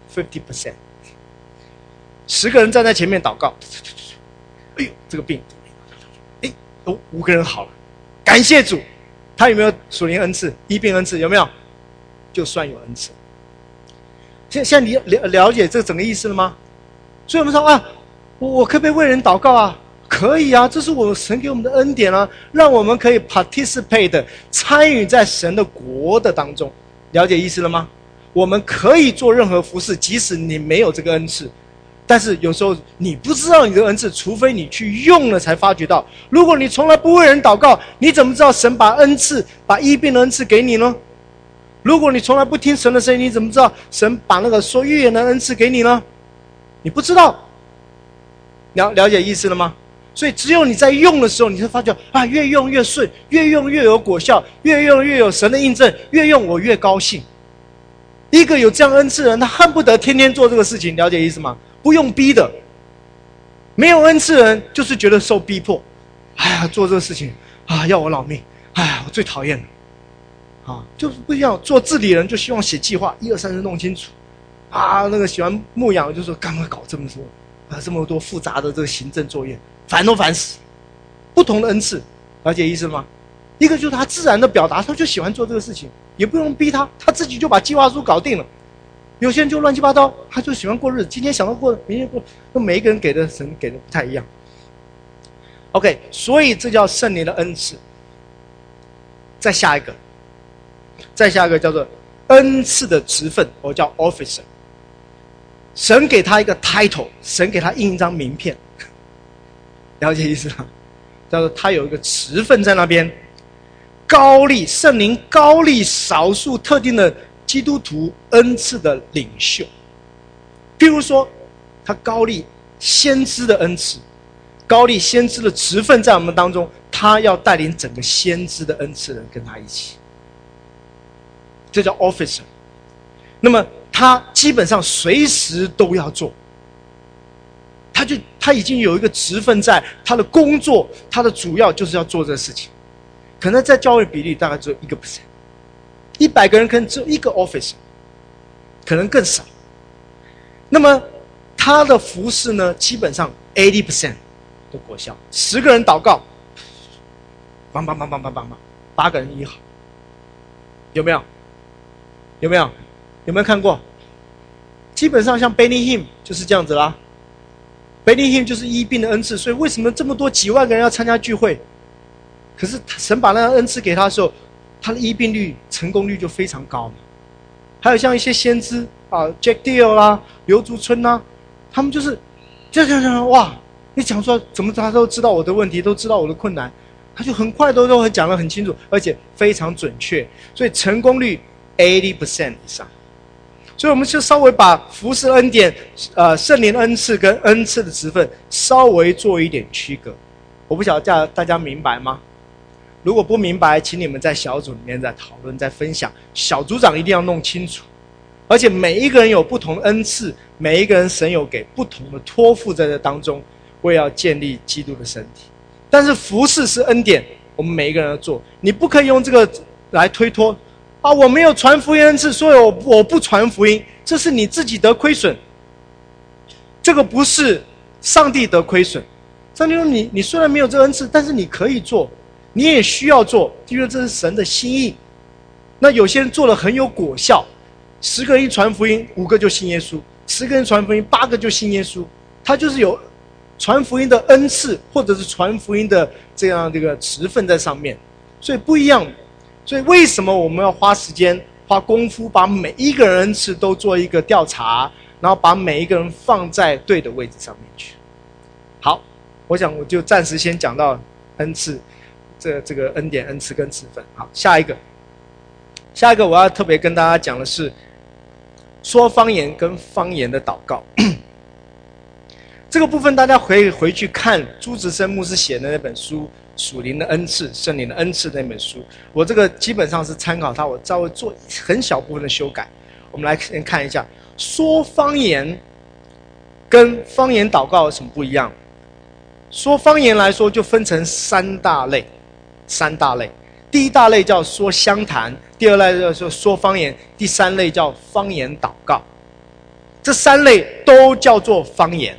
？50%。10个人站在前面祷告，哎呦，这个病，哎，5个人好了，感谢主。他有没有属灵恩赐、医病恩赐？有没有？就算有恩赐。现在你了解这整个意思了吗？所以我们说啊，我可不可以为人祷告啊？可以啊，这是我神给我们的恩典啊，让我们可以 participate 参与在神的国的当中。了解意思了吗？我们可以做任何服事，即使你没有这个恩赐。但是有时候你不知道你的恩赐，除非你去用了才发觉到。如果你从来不为人祷告，你怎么知道神把恩赐、把医病的恩赐给你呢？如果你从来不听神的声音，你怎么知道神把那个说预言的恩赐给你呢？你不知道。了解意思了吗？所以只有你在用的时候，你会发觉啊，越用越顺，越用越有果效，越用越有神的印证，越用我越高兴。一个有这样恩赐的人，他恨不得天天做这个事情，了解意思吗？不用逼的。没有恩赐的人就是觉得受逼迫，哎呀，做这个事情啊，要我老命，哎呀，我最讨厌了。啊，就是不一样。做治理人就希望写计划，1、2、3日弄清楚。啊，那个喜欢牧养就说刚刚搞这么多这么多复杂的这个行政作业，烦都烦死。不同的恩赐，了解意思吗？一个就是他自然的表达，他就喜欢做这个事情，也不用逼他，他自己就把计划书搞定了。有些人就乱七八糟，他就喜欢过日子，今天想到过，明天过，那每一个人给的神给的不太一样。OK， 所以这叫圣灵的恩赐。再下一个叫做恩赐的职分，我叫 officer。神给他一个 title， 神给他印一张名片，了解意思吗？叫做他有一个职分在那边，高立圣灵高立少数特定的基督徒恩赐的领袖。譬如说，他高立先知的恩赐，高立先知的职分在我们当中，他要带领整个先知的恩赐人跟他一起。这叫 officer。 那么他基本上随时都要做，他已经有一个职分在，他的工作，他的主要就是要做这个事情。可能在教会比例大概只有1%，100个人可能只有1个 officer， 可能更少。那么他的服事呢，基本上 80% 的果效。10个人祷告，梆梆梆梆梆梆梆，8个人医好，有没有？有没有？有没有看过？基本上像 Benny Hinn 就是这样子啦。Benny Hinn 就是医病的恩赐，所以为什么这么多几万个人要参加聚会？可是神把那个恩赐给他的时候， 他的医病率、成功率就非常高嘛。还有像一些先知啊 ，Jack Deere 啦、刘竹春啦，他们就是这样哇，你讲说怎么他都知道我的问题，都知道我的困难，他就很快都很讲得很清楚，而且非常准确，所以成功率80% 以上。所以我们就稍微把服事恩典、圣灵恩赐跟恩赐的职分稍微做一点区隔。我不晓得大家明白吗？如果不明白，请你们在小组里面再讨论、再分享。小组长一定要弄清楚，而且每一个人有不同的恩赐，每一个人神有给不同的托付在这当中，为要建立基督的身体。但是服事是恩典，我们每一个人要做，你不可以用这个来推脱啊！我没有传福音恩赐，所以我不传福音，这是你自己得亏损。这个不是上帝得亏损。上帝说你虽然没有这个恩赐，但是你可以做。你也需要做，因为这是神的心意。那有些人做了很有果效，10个人一传福音，5个就信耶稣；10个人传福音，8个就信耶稣。他就是有传福音的恩赐，或者是传福音的这样这个职分在上面，所以不一样。所以为什么我们要花时间、花功夫，把每一个人恩赐都做一个调查，然后把每一个人放在对的位置上面去？好，我想我就暂时先讲到恩赐。这个恩典、恩赐跟职分。好，下一个我要特别跟大家讲的是说方言跟方言的祷告。这个部分大家可以回去看朱植生牧师写的那本书《属灵的恩赐》、圣灵的恩赐那本书。我这个基本上是参考他，我稍微做很小部分的修改。我们来先看一下说方言跟方言祷告有什么不一样。说方言来说，就分成三大类。第一大类叫说相谈，第二类叫说方言，第三类叫方言祷告。这3类都叫做方言。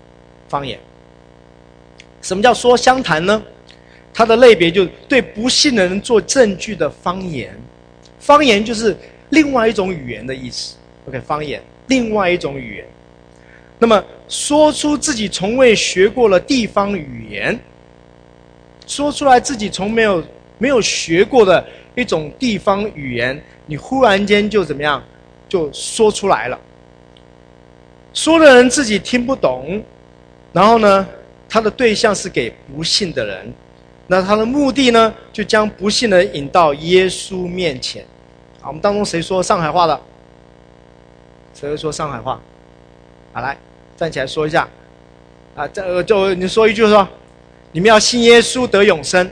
什么叫说相谈呢？它的类别就是对不信的人做证据的方言。方言就是另外一种语言的意思。OK， 方言，另外一种语言。那么说出自己从未学过的地方语言，说出来自己从没有学过的一种地方语言，你忽然间就怎么样，就说出来了。说的人自己听不懂，然后呢，他的对象是给不信的人，那他的目的呢，就将不信的人引到耶稣面前。好，我们当中谁说上海话的？谁会说上海话？好，来站起来说一下。啊，就你说一句说。你们要信耶稣得永生，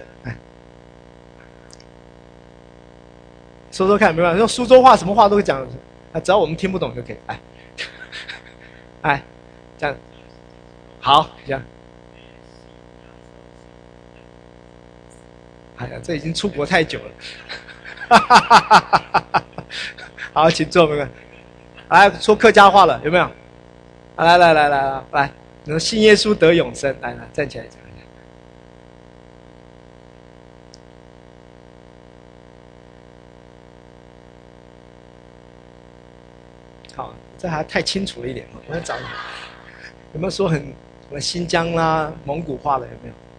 说说看，没办法，用苏州话什么话都会讲，只要我们听不懂就可以。这样，好，这样。哎呀，这已经出国太久了。好，请坐，没问题。来说客家话了，有没有？来，你说信耶稣得永生，来，站起来讲。好，这还太清楚了一点。我要找有没有说很什么新疆啦、蒙古话的？有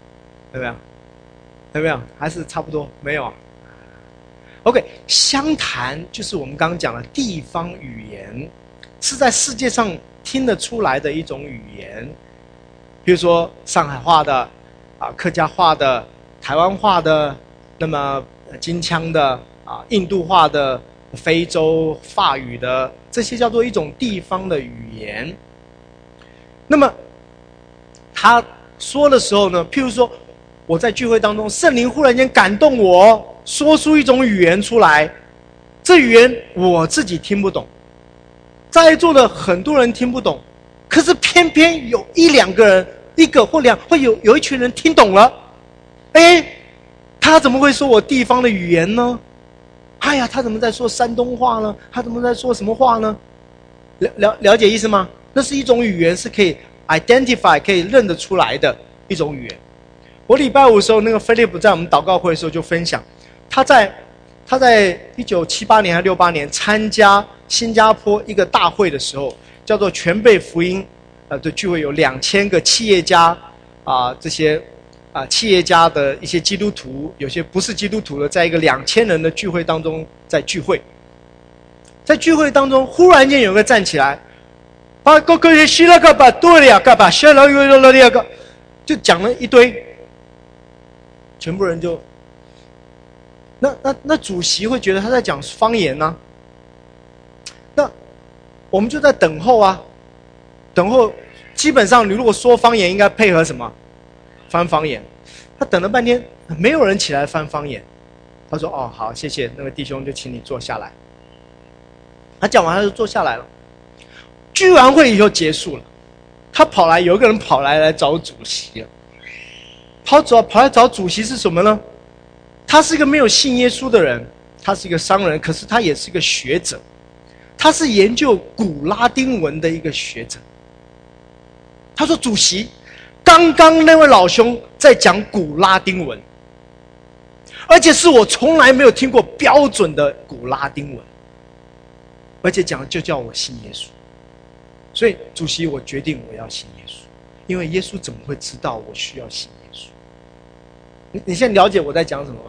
没有？还是差不多？没有啊。OK， 相谈就是我们刚刚讲的地方语言，是在世界上听得出来的一种语言。比如说上海话的、客家话的、台湾话的，那么金腔的、印度话的、非洲法语的，这些叫做一种地方的语言。那么他说的时候呢，譬如说我在聚会当中，圣灵忽然间感动我，说出一种语言出来，这语言我自己听不懂，在座的很多人听不懂，可是偏偏有1-2个人，1个或2，会有一群人听懂了。他怎么会说我地方的语言呢？哎呀，他怎么在说山东话呢？他怎么在说什么话呢？了解意思吗？那是一种语言，是可以 identify 可以认得出来的一种语言。我礼拜5的时候，那个菲利普在我们祷告会的时候就分享，他在1978年还是68年参加新加坡一个大会的时候，叫做全备福音的聚会，有2000个企业家这些企业家的一些基督徒，有些不是基督徒的，在一个2000人的聚会当中在聚会，在聚会当中忽然间有个站起来，把各个人希了个把多了个把希了一个，就讲了一堆，全部人就，那主席会觉得他在讲方言呢、那我们就在等候啊，等候。基本上，你如果说方言，应该配合什么？翻方言。他等了半天，没有人起来翻方言。他说：“哦，好，谢谢，那位弟兄就请你坐下来。”他讲完他就坐下来了。聚完会以后结束了，有一个人跑来找主席了。跑来找主席是什么呢？他是一个没有信耶稣的人，他是一个商人，可是他也是一个学者，他是研究古拉丁文的一个学者。他说：“主席，刚刚那位老兄在讲古拉丁文，而且是我从来没有听过标准的古拉丁文，而且讲就叫我信耶稣。所以，主席，我决定我要信耶稣，因为耶稣怎么会知道我需要信耶稣？你现在了解我在讲什么吗？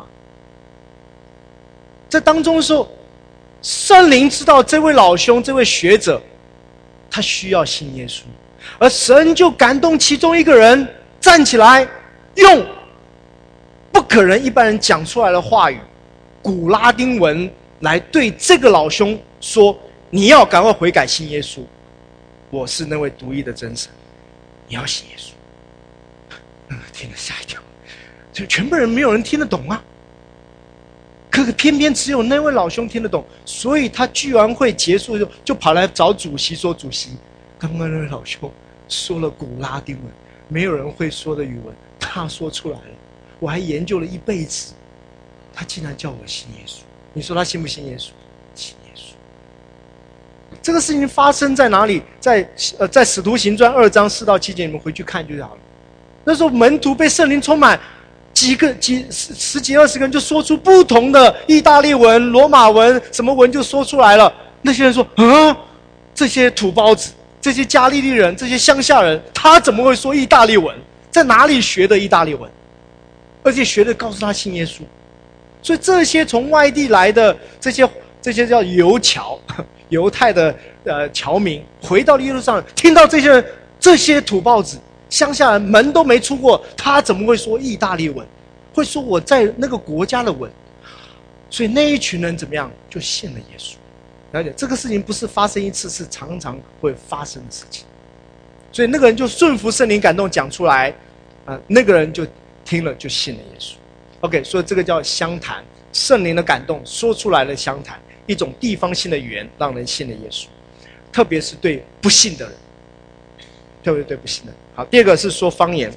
这当中的时候，圣灵知道这位老兄、这位学者，他需要信耶稣。”而神就感动其中一个人站起来，用不可能一般人讲出来的话语，古拉丁文来对这个老兄说：“你要赶快悔改信耶稣，我是那位独一的真神，你要信耶稣。”听了吓一跳，就全部人没有人听得懂啊。可偏偏只有那位老兄听得懂，所以他聚完会结束就跑来找主席说：“主席，刚刚那位老兄说了古拉丁文，没有人会说的语文，他说出来了。我还研究了一辈子，他竟然叫我信耶稣。你说他信不信耶稣？信耶稣。这个事情发生在哪里？在使徒行传2章4到7节，你们回去看就好了。那时候门徒被圣灵充满，十几20个人就说出不同的意大利文、罗马文什么文就说出来了。那些人说：“啊，这些土包子。”这些加利利人，这些乡下人，他怎么会说意大利文？在哪里学的意大利文？而且学的告诉他信耶稣。所以这些从外地来的这些叫游侨，犹太的侨民，回到耶路撒冷，听到这些土包子、乡下人门都没出过，他怎么会说意大利文？会说我在那个国家的文？所以那一群人怎么样？就信了耶稣。了解这个事情不是发生一次，是常常会发生的事情。所以那个人就顺服圣灵感动讲出来，那个人就听了就信了耶稣。OK， 所以这个叫相谈，圣灵的感动说出来的相谈，一种地方性的语言让人信了耶稣，特别是对不信的人，特别对不信的人。好，第二个是说方言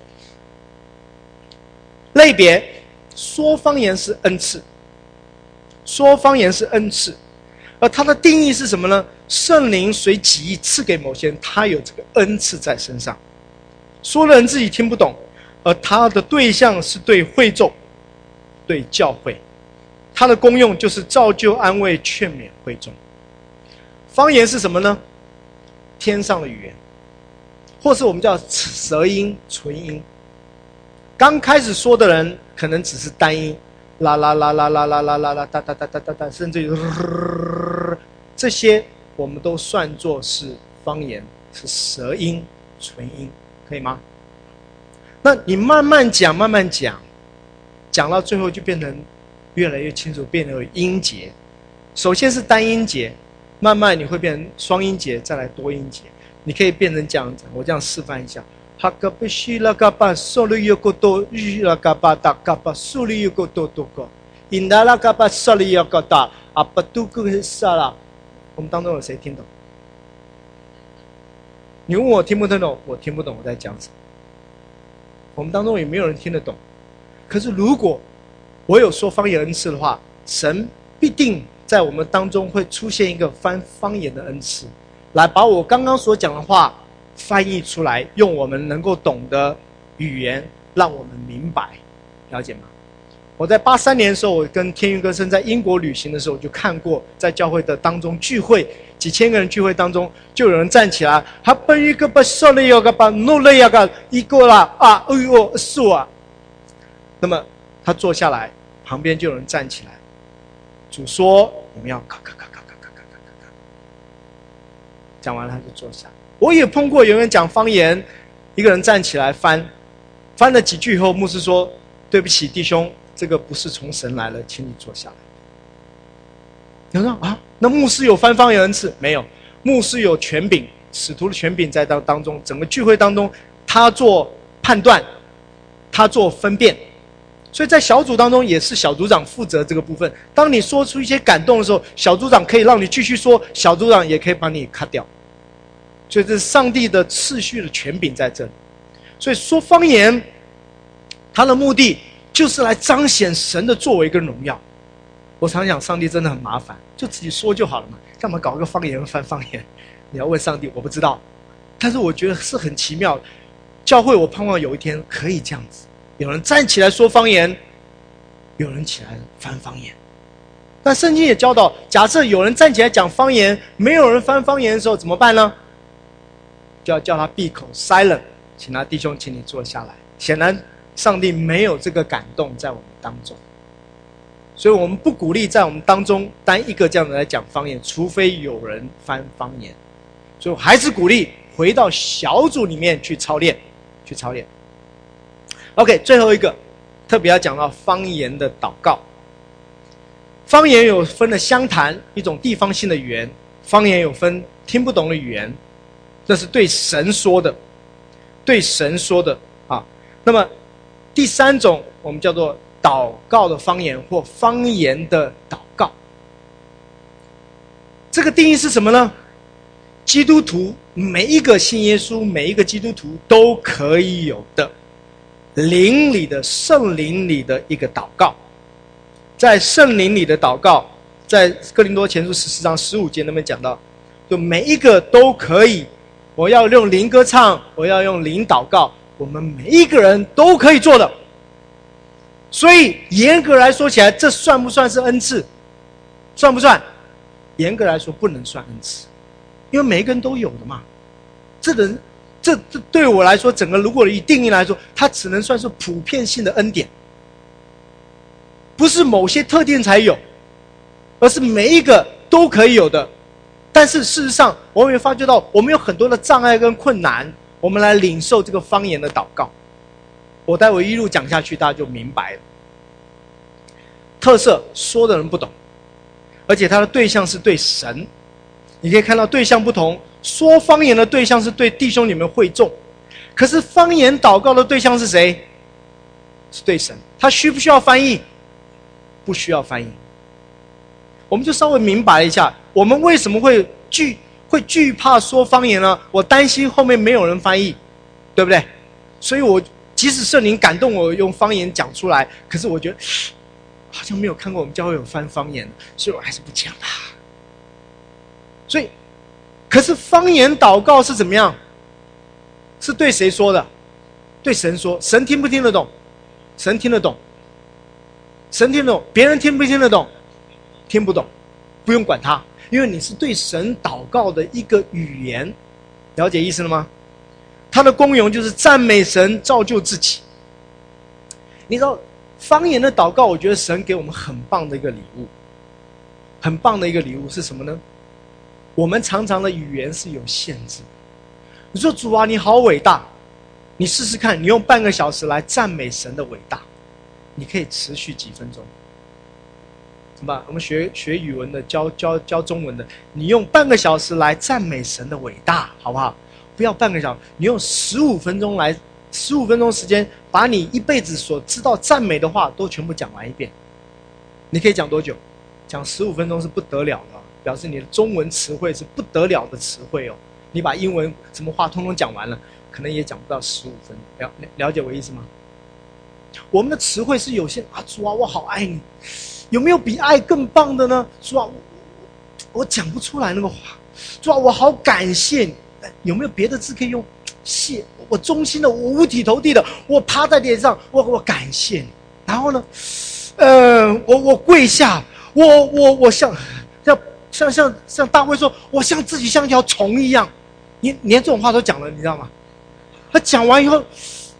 类别，说方言是恩赐，说方言是恩赐。而它的定义是什么呢？圣灵随己意赐给某些人，他有这个恩赐在身上。说的人自己听不懂，而他的对象是对会众、对教会，他的功用就是造就、安慰、劝勉会众。方言是什么呢？天上的语言，或是我们叫舌音、唇音。刚开始说的人可能只是单音。啦啦啦啦啦啦啦啦啦哒哒哒哒哒哒，甚至于这些我们都算作是方言，是舌音、唇音，可以吗？那你慢慢讲，慢慢讲，讲到最后就变成越来越清楚，变成有音节。首先是单音节，慢慢你会变成双音节，再来多音节。你可以变成这样子，我这样示范一下。哈嘎贝西拉嘎巴索里尤戈多日拉嘎巴达嘎巴索里尤戈多多个，因达拉嘎巴索里尤戈达阿巴杜克萨拉。我们当中有谁听懂？你问我听不听懂？我听不懂我在讲什么。我们当中也没有人听得懂。可是如果我有说方言恩赐的话，神必定在我们当中会出现一个翻方言的恩赐，来把我刚刚所讲的话翻译出来，用我们能够懂的语言让我们明白，了解吗？我在83年的时候，我跟天云哥生在英国旅行的时候，就看过在教会的当中聚会，几千个人聚会当中，就有人站起来，哈本一个把说了要个把弄了要个一个啦啊，哎呦是啊， 那么他坐下来，旁边就有人站起来，主说你们要咔咔咔咔咔咔咔咔咔，讲完了他就坐下。我也碰过有人讲方言，一个人站起来翻了几句以后，牧师说对不起弟兄，这个不是从神来了，请你坐下来。有人说啊，那牧师有翻方言恩赐没有？牧师有权柄，使徒的权柄在当中，整个聚会当中他做判断，他做分辨，所以在小组当中也是小组长负责这个部分。当你说出一些感动的时候，小组长可以让你继续说，小组长也可以把你cut掉。所以这是上帝的次序的权柄在这里。所以说方言，它的目的就是来彰显神的作为跟荣耀。我常想，上帝真的很麻烦，就自己说就好了嘛，干嘛搞个方言翻方言？你要问上帝，我不知道。但是我觉得是很奇妙，教会我盼望有一天可以这样子，有人站起来说方言，有人起来翻方言。但圣经也教导，假设有人站起来讲方言，没有人翻方言的时候怎么办呢？就要叫他闭口 silent， 请他弟兄，请你坐下来。显然上帝没有这个感动在我们当中，所以我们不鼓励在我们当中单一个这样的来讲方言，除非有人翻方言。所以我还是鼓励回到小组里面去操练，去操练。OK， 最后一个特别要讲到方言的祷告。方言有分了乡谈，一种地方性的语言；方言有分听不懂的语言，这是对神说的，对神说的啊。那么第三种我们叫做祷告的方言或方言的祷告。这个定义是什么呢？基督徒每一个信耶稣，每一个基督徒都可以有的灵里的圣灵里的一个祷告。在圣灵里的祷告，在哥林多前书14章15节那边讲到，就每一个都可以，我要用灵歌唱，我要用灵祷告，我们每一个人都可以做的。所以严格来说起来，这算不算是恩赐？算不算？严格来说不能算恩赐，因为每一个人都有的嘛。这对我来说，整个如果以定义来说，它只能算是普遍性的恩典，不是某些特定才有，而是每一个都可以有的。但是事实上，我们也发觉到，我们有很多的障碍跟困难，我们来领受这个方言的祷告。我待会一路讲下去，大家就明白了。特色，说的人不懂，而且他的对象是对神。你可以看到对象不同，说方言的对象是对弟兄你们会众，可是方言祷告的对象是谁？是对神。他需不需要翻译？不需要翻译。我们就稍微明白一下，我们为什么会惧怕说方言呢？我担心后面没有人翻译，对不对？所以我即使圣灵感动我用方言讲出来，可是我觉得好像没有看过我们教会有翻方言，所以我还是不讲啦。所以，可是方言祷告是怎么样？是对谁说的？对神说。神听不听得懂？神听得懂。神听得懂，别人听不听得懂？听不懂，不用管他，因为你是对神祷告的一个语言，了解意思了吗？它的功用就是赞美神，造就自己。你知道方言的祷告，我觉得神给我们很棒的一个礼物，很棒的一个礼物是什么呢？我们常常的语言是有限制。你说主啊，你好伟大，你试试看，你用半个小时来赞美神的伟大，你可以持续几分钟。怎么办？我们学语文的，教中文的，你用半个小时来赞美神的伟大，好不好？不要半个小时，你用15分钟来，15分钟时间，把你一辈子所知道赞美的话都全部讲完一遍。你可以讲多久？讲15分钟是不得了的，表示你的中文词汇是不得了的词汇哦。你把英文什么话通通讲完了，可能也讲不到15分钟。了解我意思吗？我们的词汇是有限啊，主啊，我好爱你。有没有比爱更棒的呢？主啊，我讲不出来那个话。主啊，我好感谢你。有没有别的字可以用？谢，我衷心的，我五体投地的，我趴在地上，我感谢你。然后呢，我跪下，我像大卫说，我像自己像一条虫一样。你连这种话都讲了，你知道吗？他讲完以后，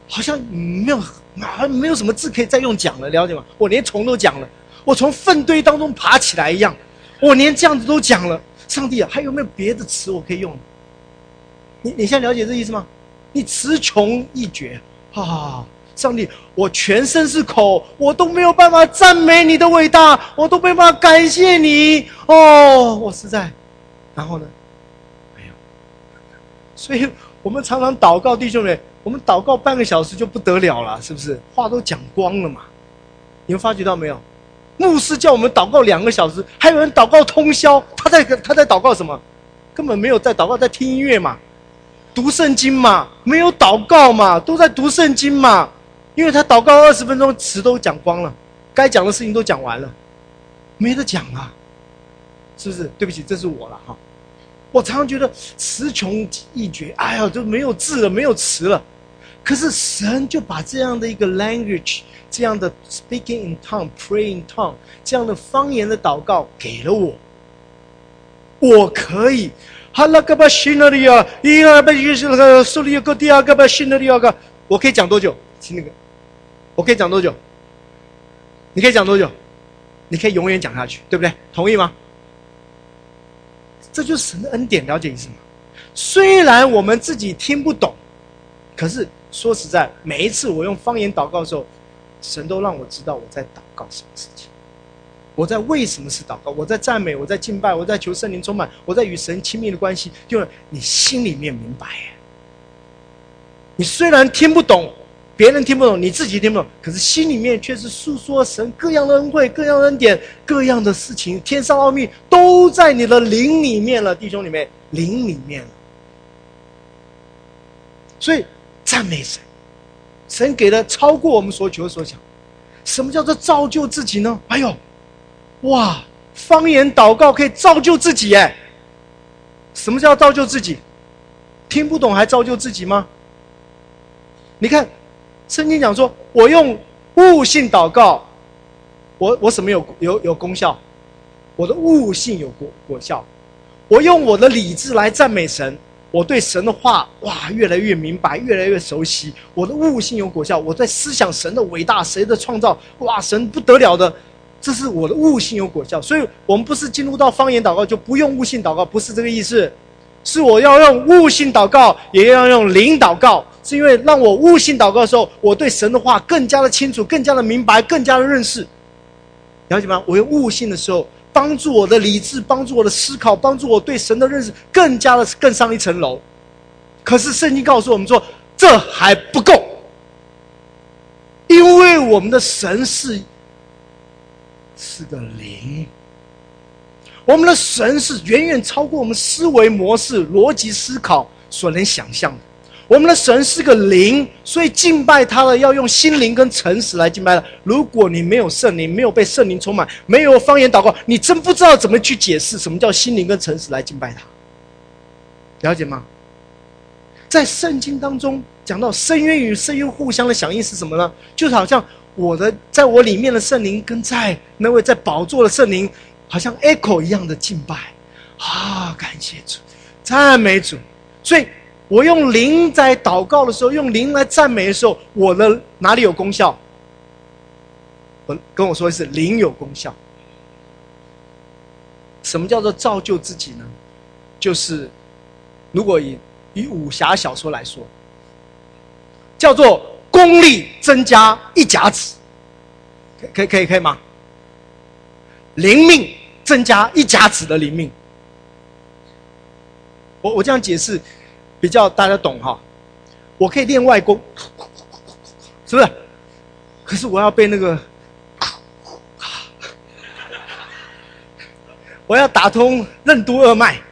好像没有什么字可以再用讲了，了解吗？我连虫都讲了，我从粪堆当中爬起来一样，我连这样子都讲了。上帝啊，还有没有别的词我可以用？你现在了解这意思吗？你词穷意绝啊！上帝，我全身是口，我都没有办法赞美你的伟大，我都没办法感谢你哦，我实在。然后呢？没有。所以我们常常祷告，弟兄们，我们祷告半个小时就不得了了，是不是？话都讲光了嘛？你们发觉到没有？牧师叫我们祷告2个小时，还有人祷告通宵，他在祷告什么？根本没有在祷告，在听音乐嘛，读圣经嘛，没有祷告嘛，都在读圣经嘛。因为他祷告20分钟，词都讲光了，该讲的事情都讲完了，没得讲啊，是不是？对不起，这是我了哈。我常常觉得词穷意绝，哎呀，就没有字了，没有词了。可是神就把这样的一个 language， 这样的 speaking in tongue、pray in tongue， 这样的方言的祷告给了我，我可以。哈拉嘎巴西那里啊，伊拉巴伊是那个苏里个第二个巴西那里啊个，我可以讲多久？听那个，我可以讲多久？你可以讲多久？你可以永远讲下去，对不对？同意吗？这就是神的恩典，了解意思吗？虽然我们自己听不懂，可是说实在，每一次我用方言祷告的时候，神都让我知道我在祷告什么事情，我在为什么是祷告，我在赞美，我在敬拜，我在求圣灵充满，我在与神亲密的关系，就是你心里面明白。你虽然听不懂，别人听不懂，你自己听不懂，可是心里面却是诉说神各样的恩惠、各样的恩典、各样的事情，天上奥秘都在你的灵里面了，弟兄里面，灵里面了。所以赞美神，神给了超过我们所求所想。什么叫做造就自己呢？哎呦，哇，方言祷告可以造就自己哎！什么叫造就自己？听不懂还造就自己吗？你看，圣经讲说，我用悟性祷告，我什么有功效？我的悟性有果效。我用我的理智来赞美神，我对神的话哇越来越明白，越来越熟悉。我的悟性有果效，我在思想神的伟大，神的创造，哇，神不得了的，这是我的悟性有果效。所以我们不是进入到方言祷告就不用悟性祷告，不是这个意思。是我要用悟性祷告，也要用灵祷告，是因为让我悟性祷告的时候，我对神的话更加的清楚，更加的明白，更加的认识，了解吗？我用悟性的时候，帮助我的理智，帮助我的思考，帮助我对神的认识更上一层楼。可是圣经告诉我们说，这还不够，因为我们的神是个灵。我们的神是远远超过我们思维模式、逻辑思考所能想象的。我们的神是个灵，所以敬拜他的要用心灵跟诚实来敬拜他。如果你没有圣灵，没有被圣灵充满，没有方言祷告，你真不知道怎么去解释什么叫心灵跟诚实来敬拜他，了解吗？在圣经当中讲到深渊与深渊互相的响应是什么呢？就是好像在我里面的圣灵跟在那位在宝座的圣灵好像 echo 一样的敬拜啊！感谢主，赞美主。所以我用灵在祷告的时候，用灵来赞美的时候，我的哪里有功效？跟我说一次，灵有功效。什么叫做造就自己呢？就是如果以武侠小说来说，叫做功力增加1甲子，可以吗？灵命增加1甲子的灵命。我这样解释比较大家懂哈。我可以练外功，是不是？可是我要被那个，我要打通任督二脉，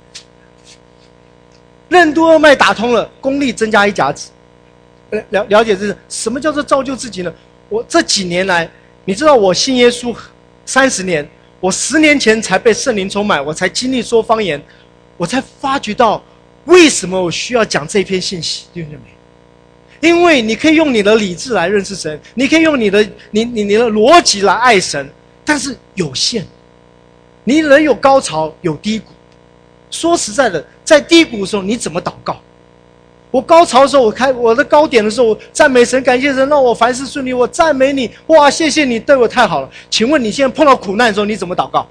任督二脉打通了，功力增加1甲子。了解这是什么叫做造就自己呢？我这几年来，你知道我信耶稣30年，我10年前才被圣灵充满，我才经历说方言，我才发觉到为什么我需要讲这篇信息，对不对？因为你可以用你的理智来认识神，你可以用你的逻辑来爱神，但是有限。你人有高潮有低谷，说实在的，在低谷的时候你怎么祷告？ 我高潮的时候，我开我的高点的时候，我赞美神，感谢神，让我凡事顺利。我赞美你，哇，谢谢你对我太好了。请问你现在碰到苦难的时候，你怎么祷告？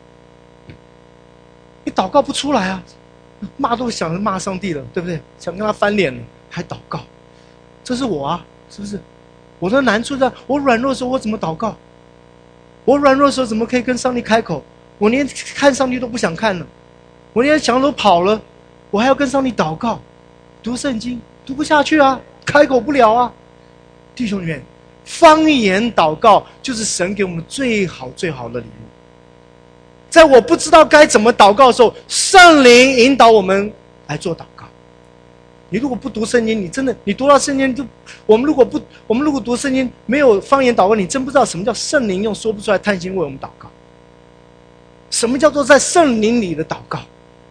你祷告不出来啊，骂都想着骂上帝了，对不对？想跟他翻脸了，还祷告，这是我啊，是不是？我的难处在我软弱的时候，我怎么祷告？我软弱的时候怎么可以跟上帝开口？我连看上帝都不想看了，我连想都跑了，我还要跟上帝祷告？读圣经读不下去啊，开口不了啊。弟兄们，方言祷告就是神给我们最好最好的礼物。在我不知道该怎么祷告的时候，圣灵引导我们来做祷告。你如果不读圣经，你读到圣经就，我们如果读圣经没有方言祷告，你真不知道什么叫圣灵用说不出来叹息为我们祷告。什么叫做在圣灵里的祷告？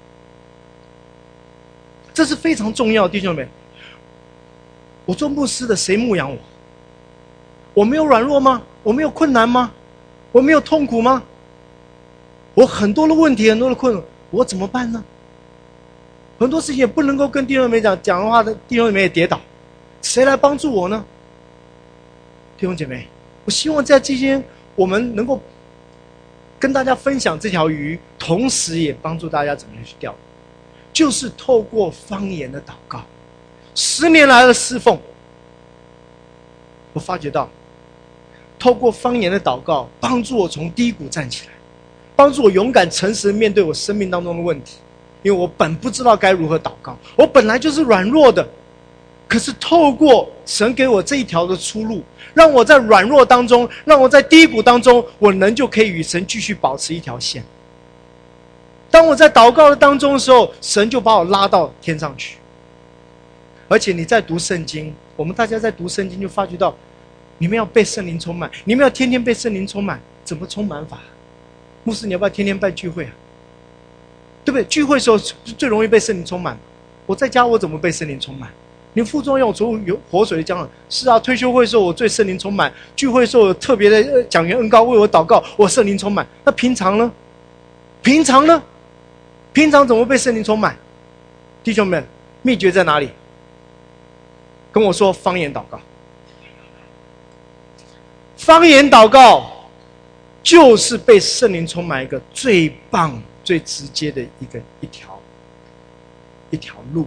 这是非常重要的，弟兄们。我做牧师的，谁牧养我？我没有软弱吗？我没有困难吗？我没有痛苦吗？我很多的问题，很多的困难，我怎么办呢？很多事情也不能够跟弟兄妹讲的话的，弟兄妹也跌倒，谁来帮助我呢？弟兄姐妹，我希望在今天我们能够跟大家分享这条鱼，同时也帮助大家怎么样去钓鱼，就是透过方言的祷告。10年来的侍奉，我发觉到，透过方言的祷告，帮助我从低谷站起来，帮助我勇敢诚实面对我生命当中的问题。因为我本不知道该如何祷告，我本来就是软弱的，可是透过神给我这一条的出路，让我在软弱当中，让我在低谷当中，我仍旧可以与神继续保持一条线。当我在祷告的当中的时候，神就把我拉到天上去。而且你在读圣经，我们大家在读圣经就发觉到，你们要被圣灵充满，你们要天天被圣灵充满。怎么充满法？牧师，你要不要天天办聚会啊？对不对？聚会的时候最容易被圣灵充满。我在家我怎么被圣灵充满？你副作用从有活水的讲了，是啊，退休会的时候我最圣灵充满，聚会的时候有特别的讲员恩膏为我祷告，我圣灵充满。那平常呢？平常呢？平常怎么被圣灵充满？弟兄们，秘诀在哪里？跟我说方言祷告。方言祷告就是被圣灵充满一个最棒、最直接的一条路。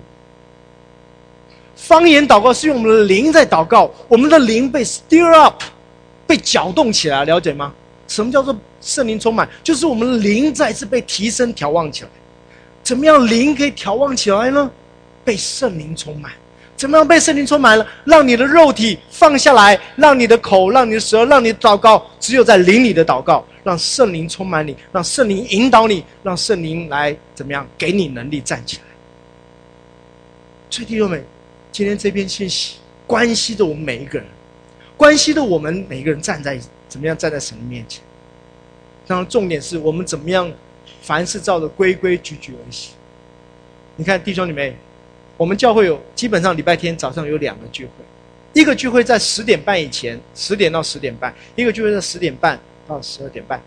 方言祷告是用我们的灵在祷告，我们的灵被 stir up， 被搅动起来，了解吗？什么叫做圣灵充满？就是我们的灵再次被提升、调旺起来。怎么样灵可以调旺起来呢？被圣灵充满。怎么样被圣灵充满了？让你的肉体放下来，让你的口，让你的舌，让你的祷告只有在灵里的祷告，让圣灵充满你，让圣灵引导你，让圣灵来怎么样给你能力站起来。所以弟兄们，今天这篇信息关系着我们每一个人，关系着我们每一个人怎么样站在神的面前。当然重点是我们怎么样凡事照着规规矩矩而行。你看弟兄姊妹，我们教会基本上礼拜天早上有2个聚会，一个聚会在10点半以前，10点到10点半，一个聚会在10点半到12点半。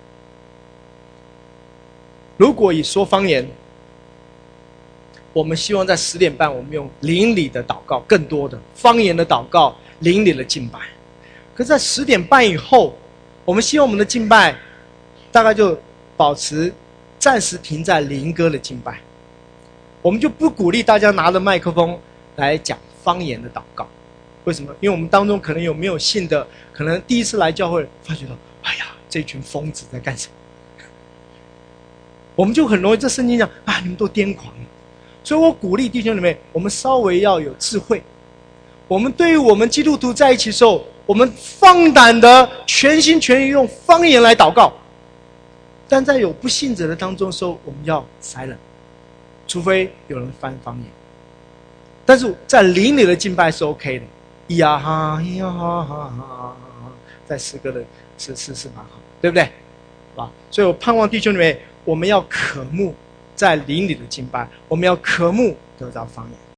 如果以说方言，我们希望在10点半我们用灵里的祷告，更多的方言的祷告，灵里的敬拜。可是在10点半以后，我们希望我们的敬拜大概就保持暂时停在灵歌的敬拜，我们就不鼓励大家拿着麦克风来讲方言的祷告。为什么？因为我们当中可能有没有信的，可能第一次来教会发觉到，哎呀，这群疯子在干什么？我们就很容易这圣经讲啊，你们都癫狂了。所以我鼓励弟兄姊妹，我们稍微要有智慧。我们对于我们基督徒在一起的时候，我们放胆的全心全意用方言来祷告。但在有不信者的当中的时候，我们要 silent， 除非有人翻方言。但是在灵里的敬拜是 OK 的，咿呀哈咿呀哈哈哈，在诗歌的是蛮好，对不对？好吧？所以我盼望弟兄姊妹，我们要渴慕在灵里的敬拜，我们要渴慕得到方言。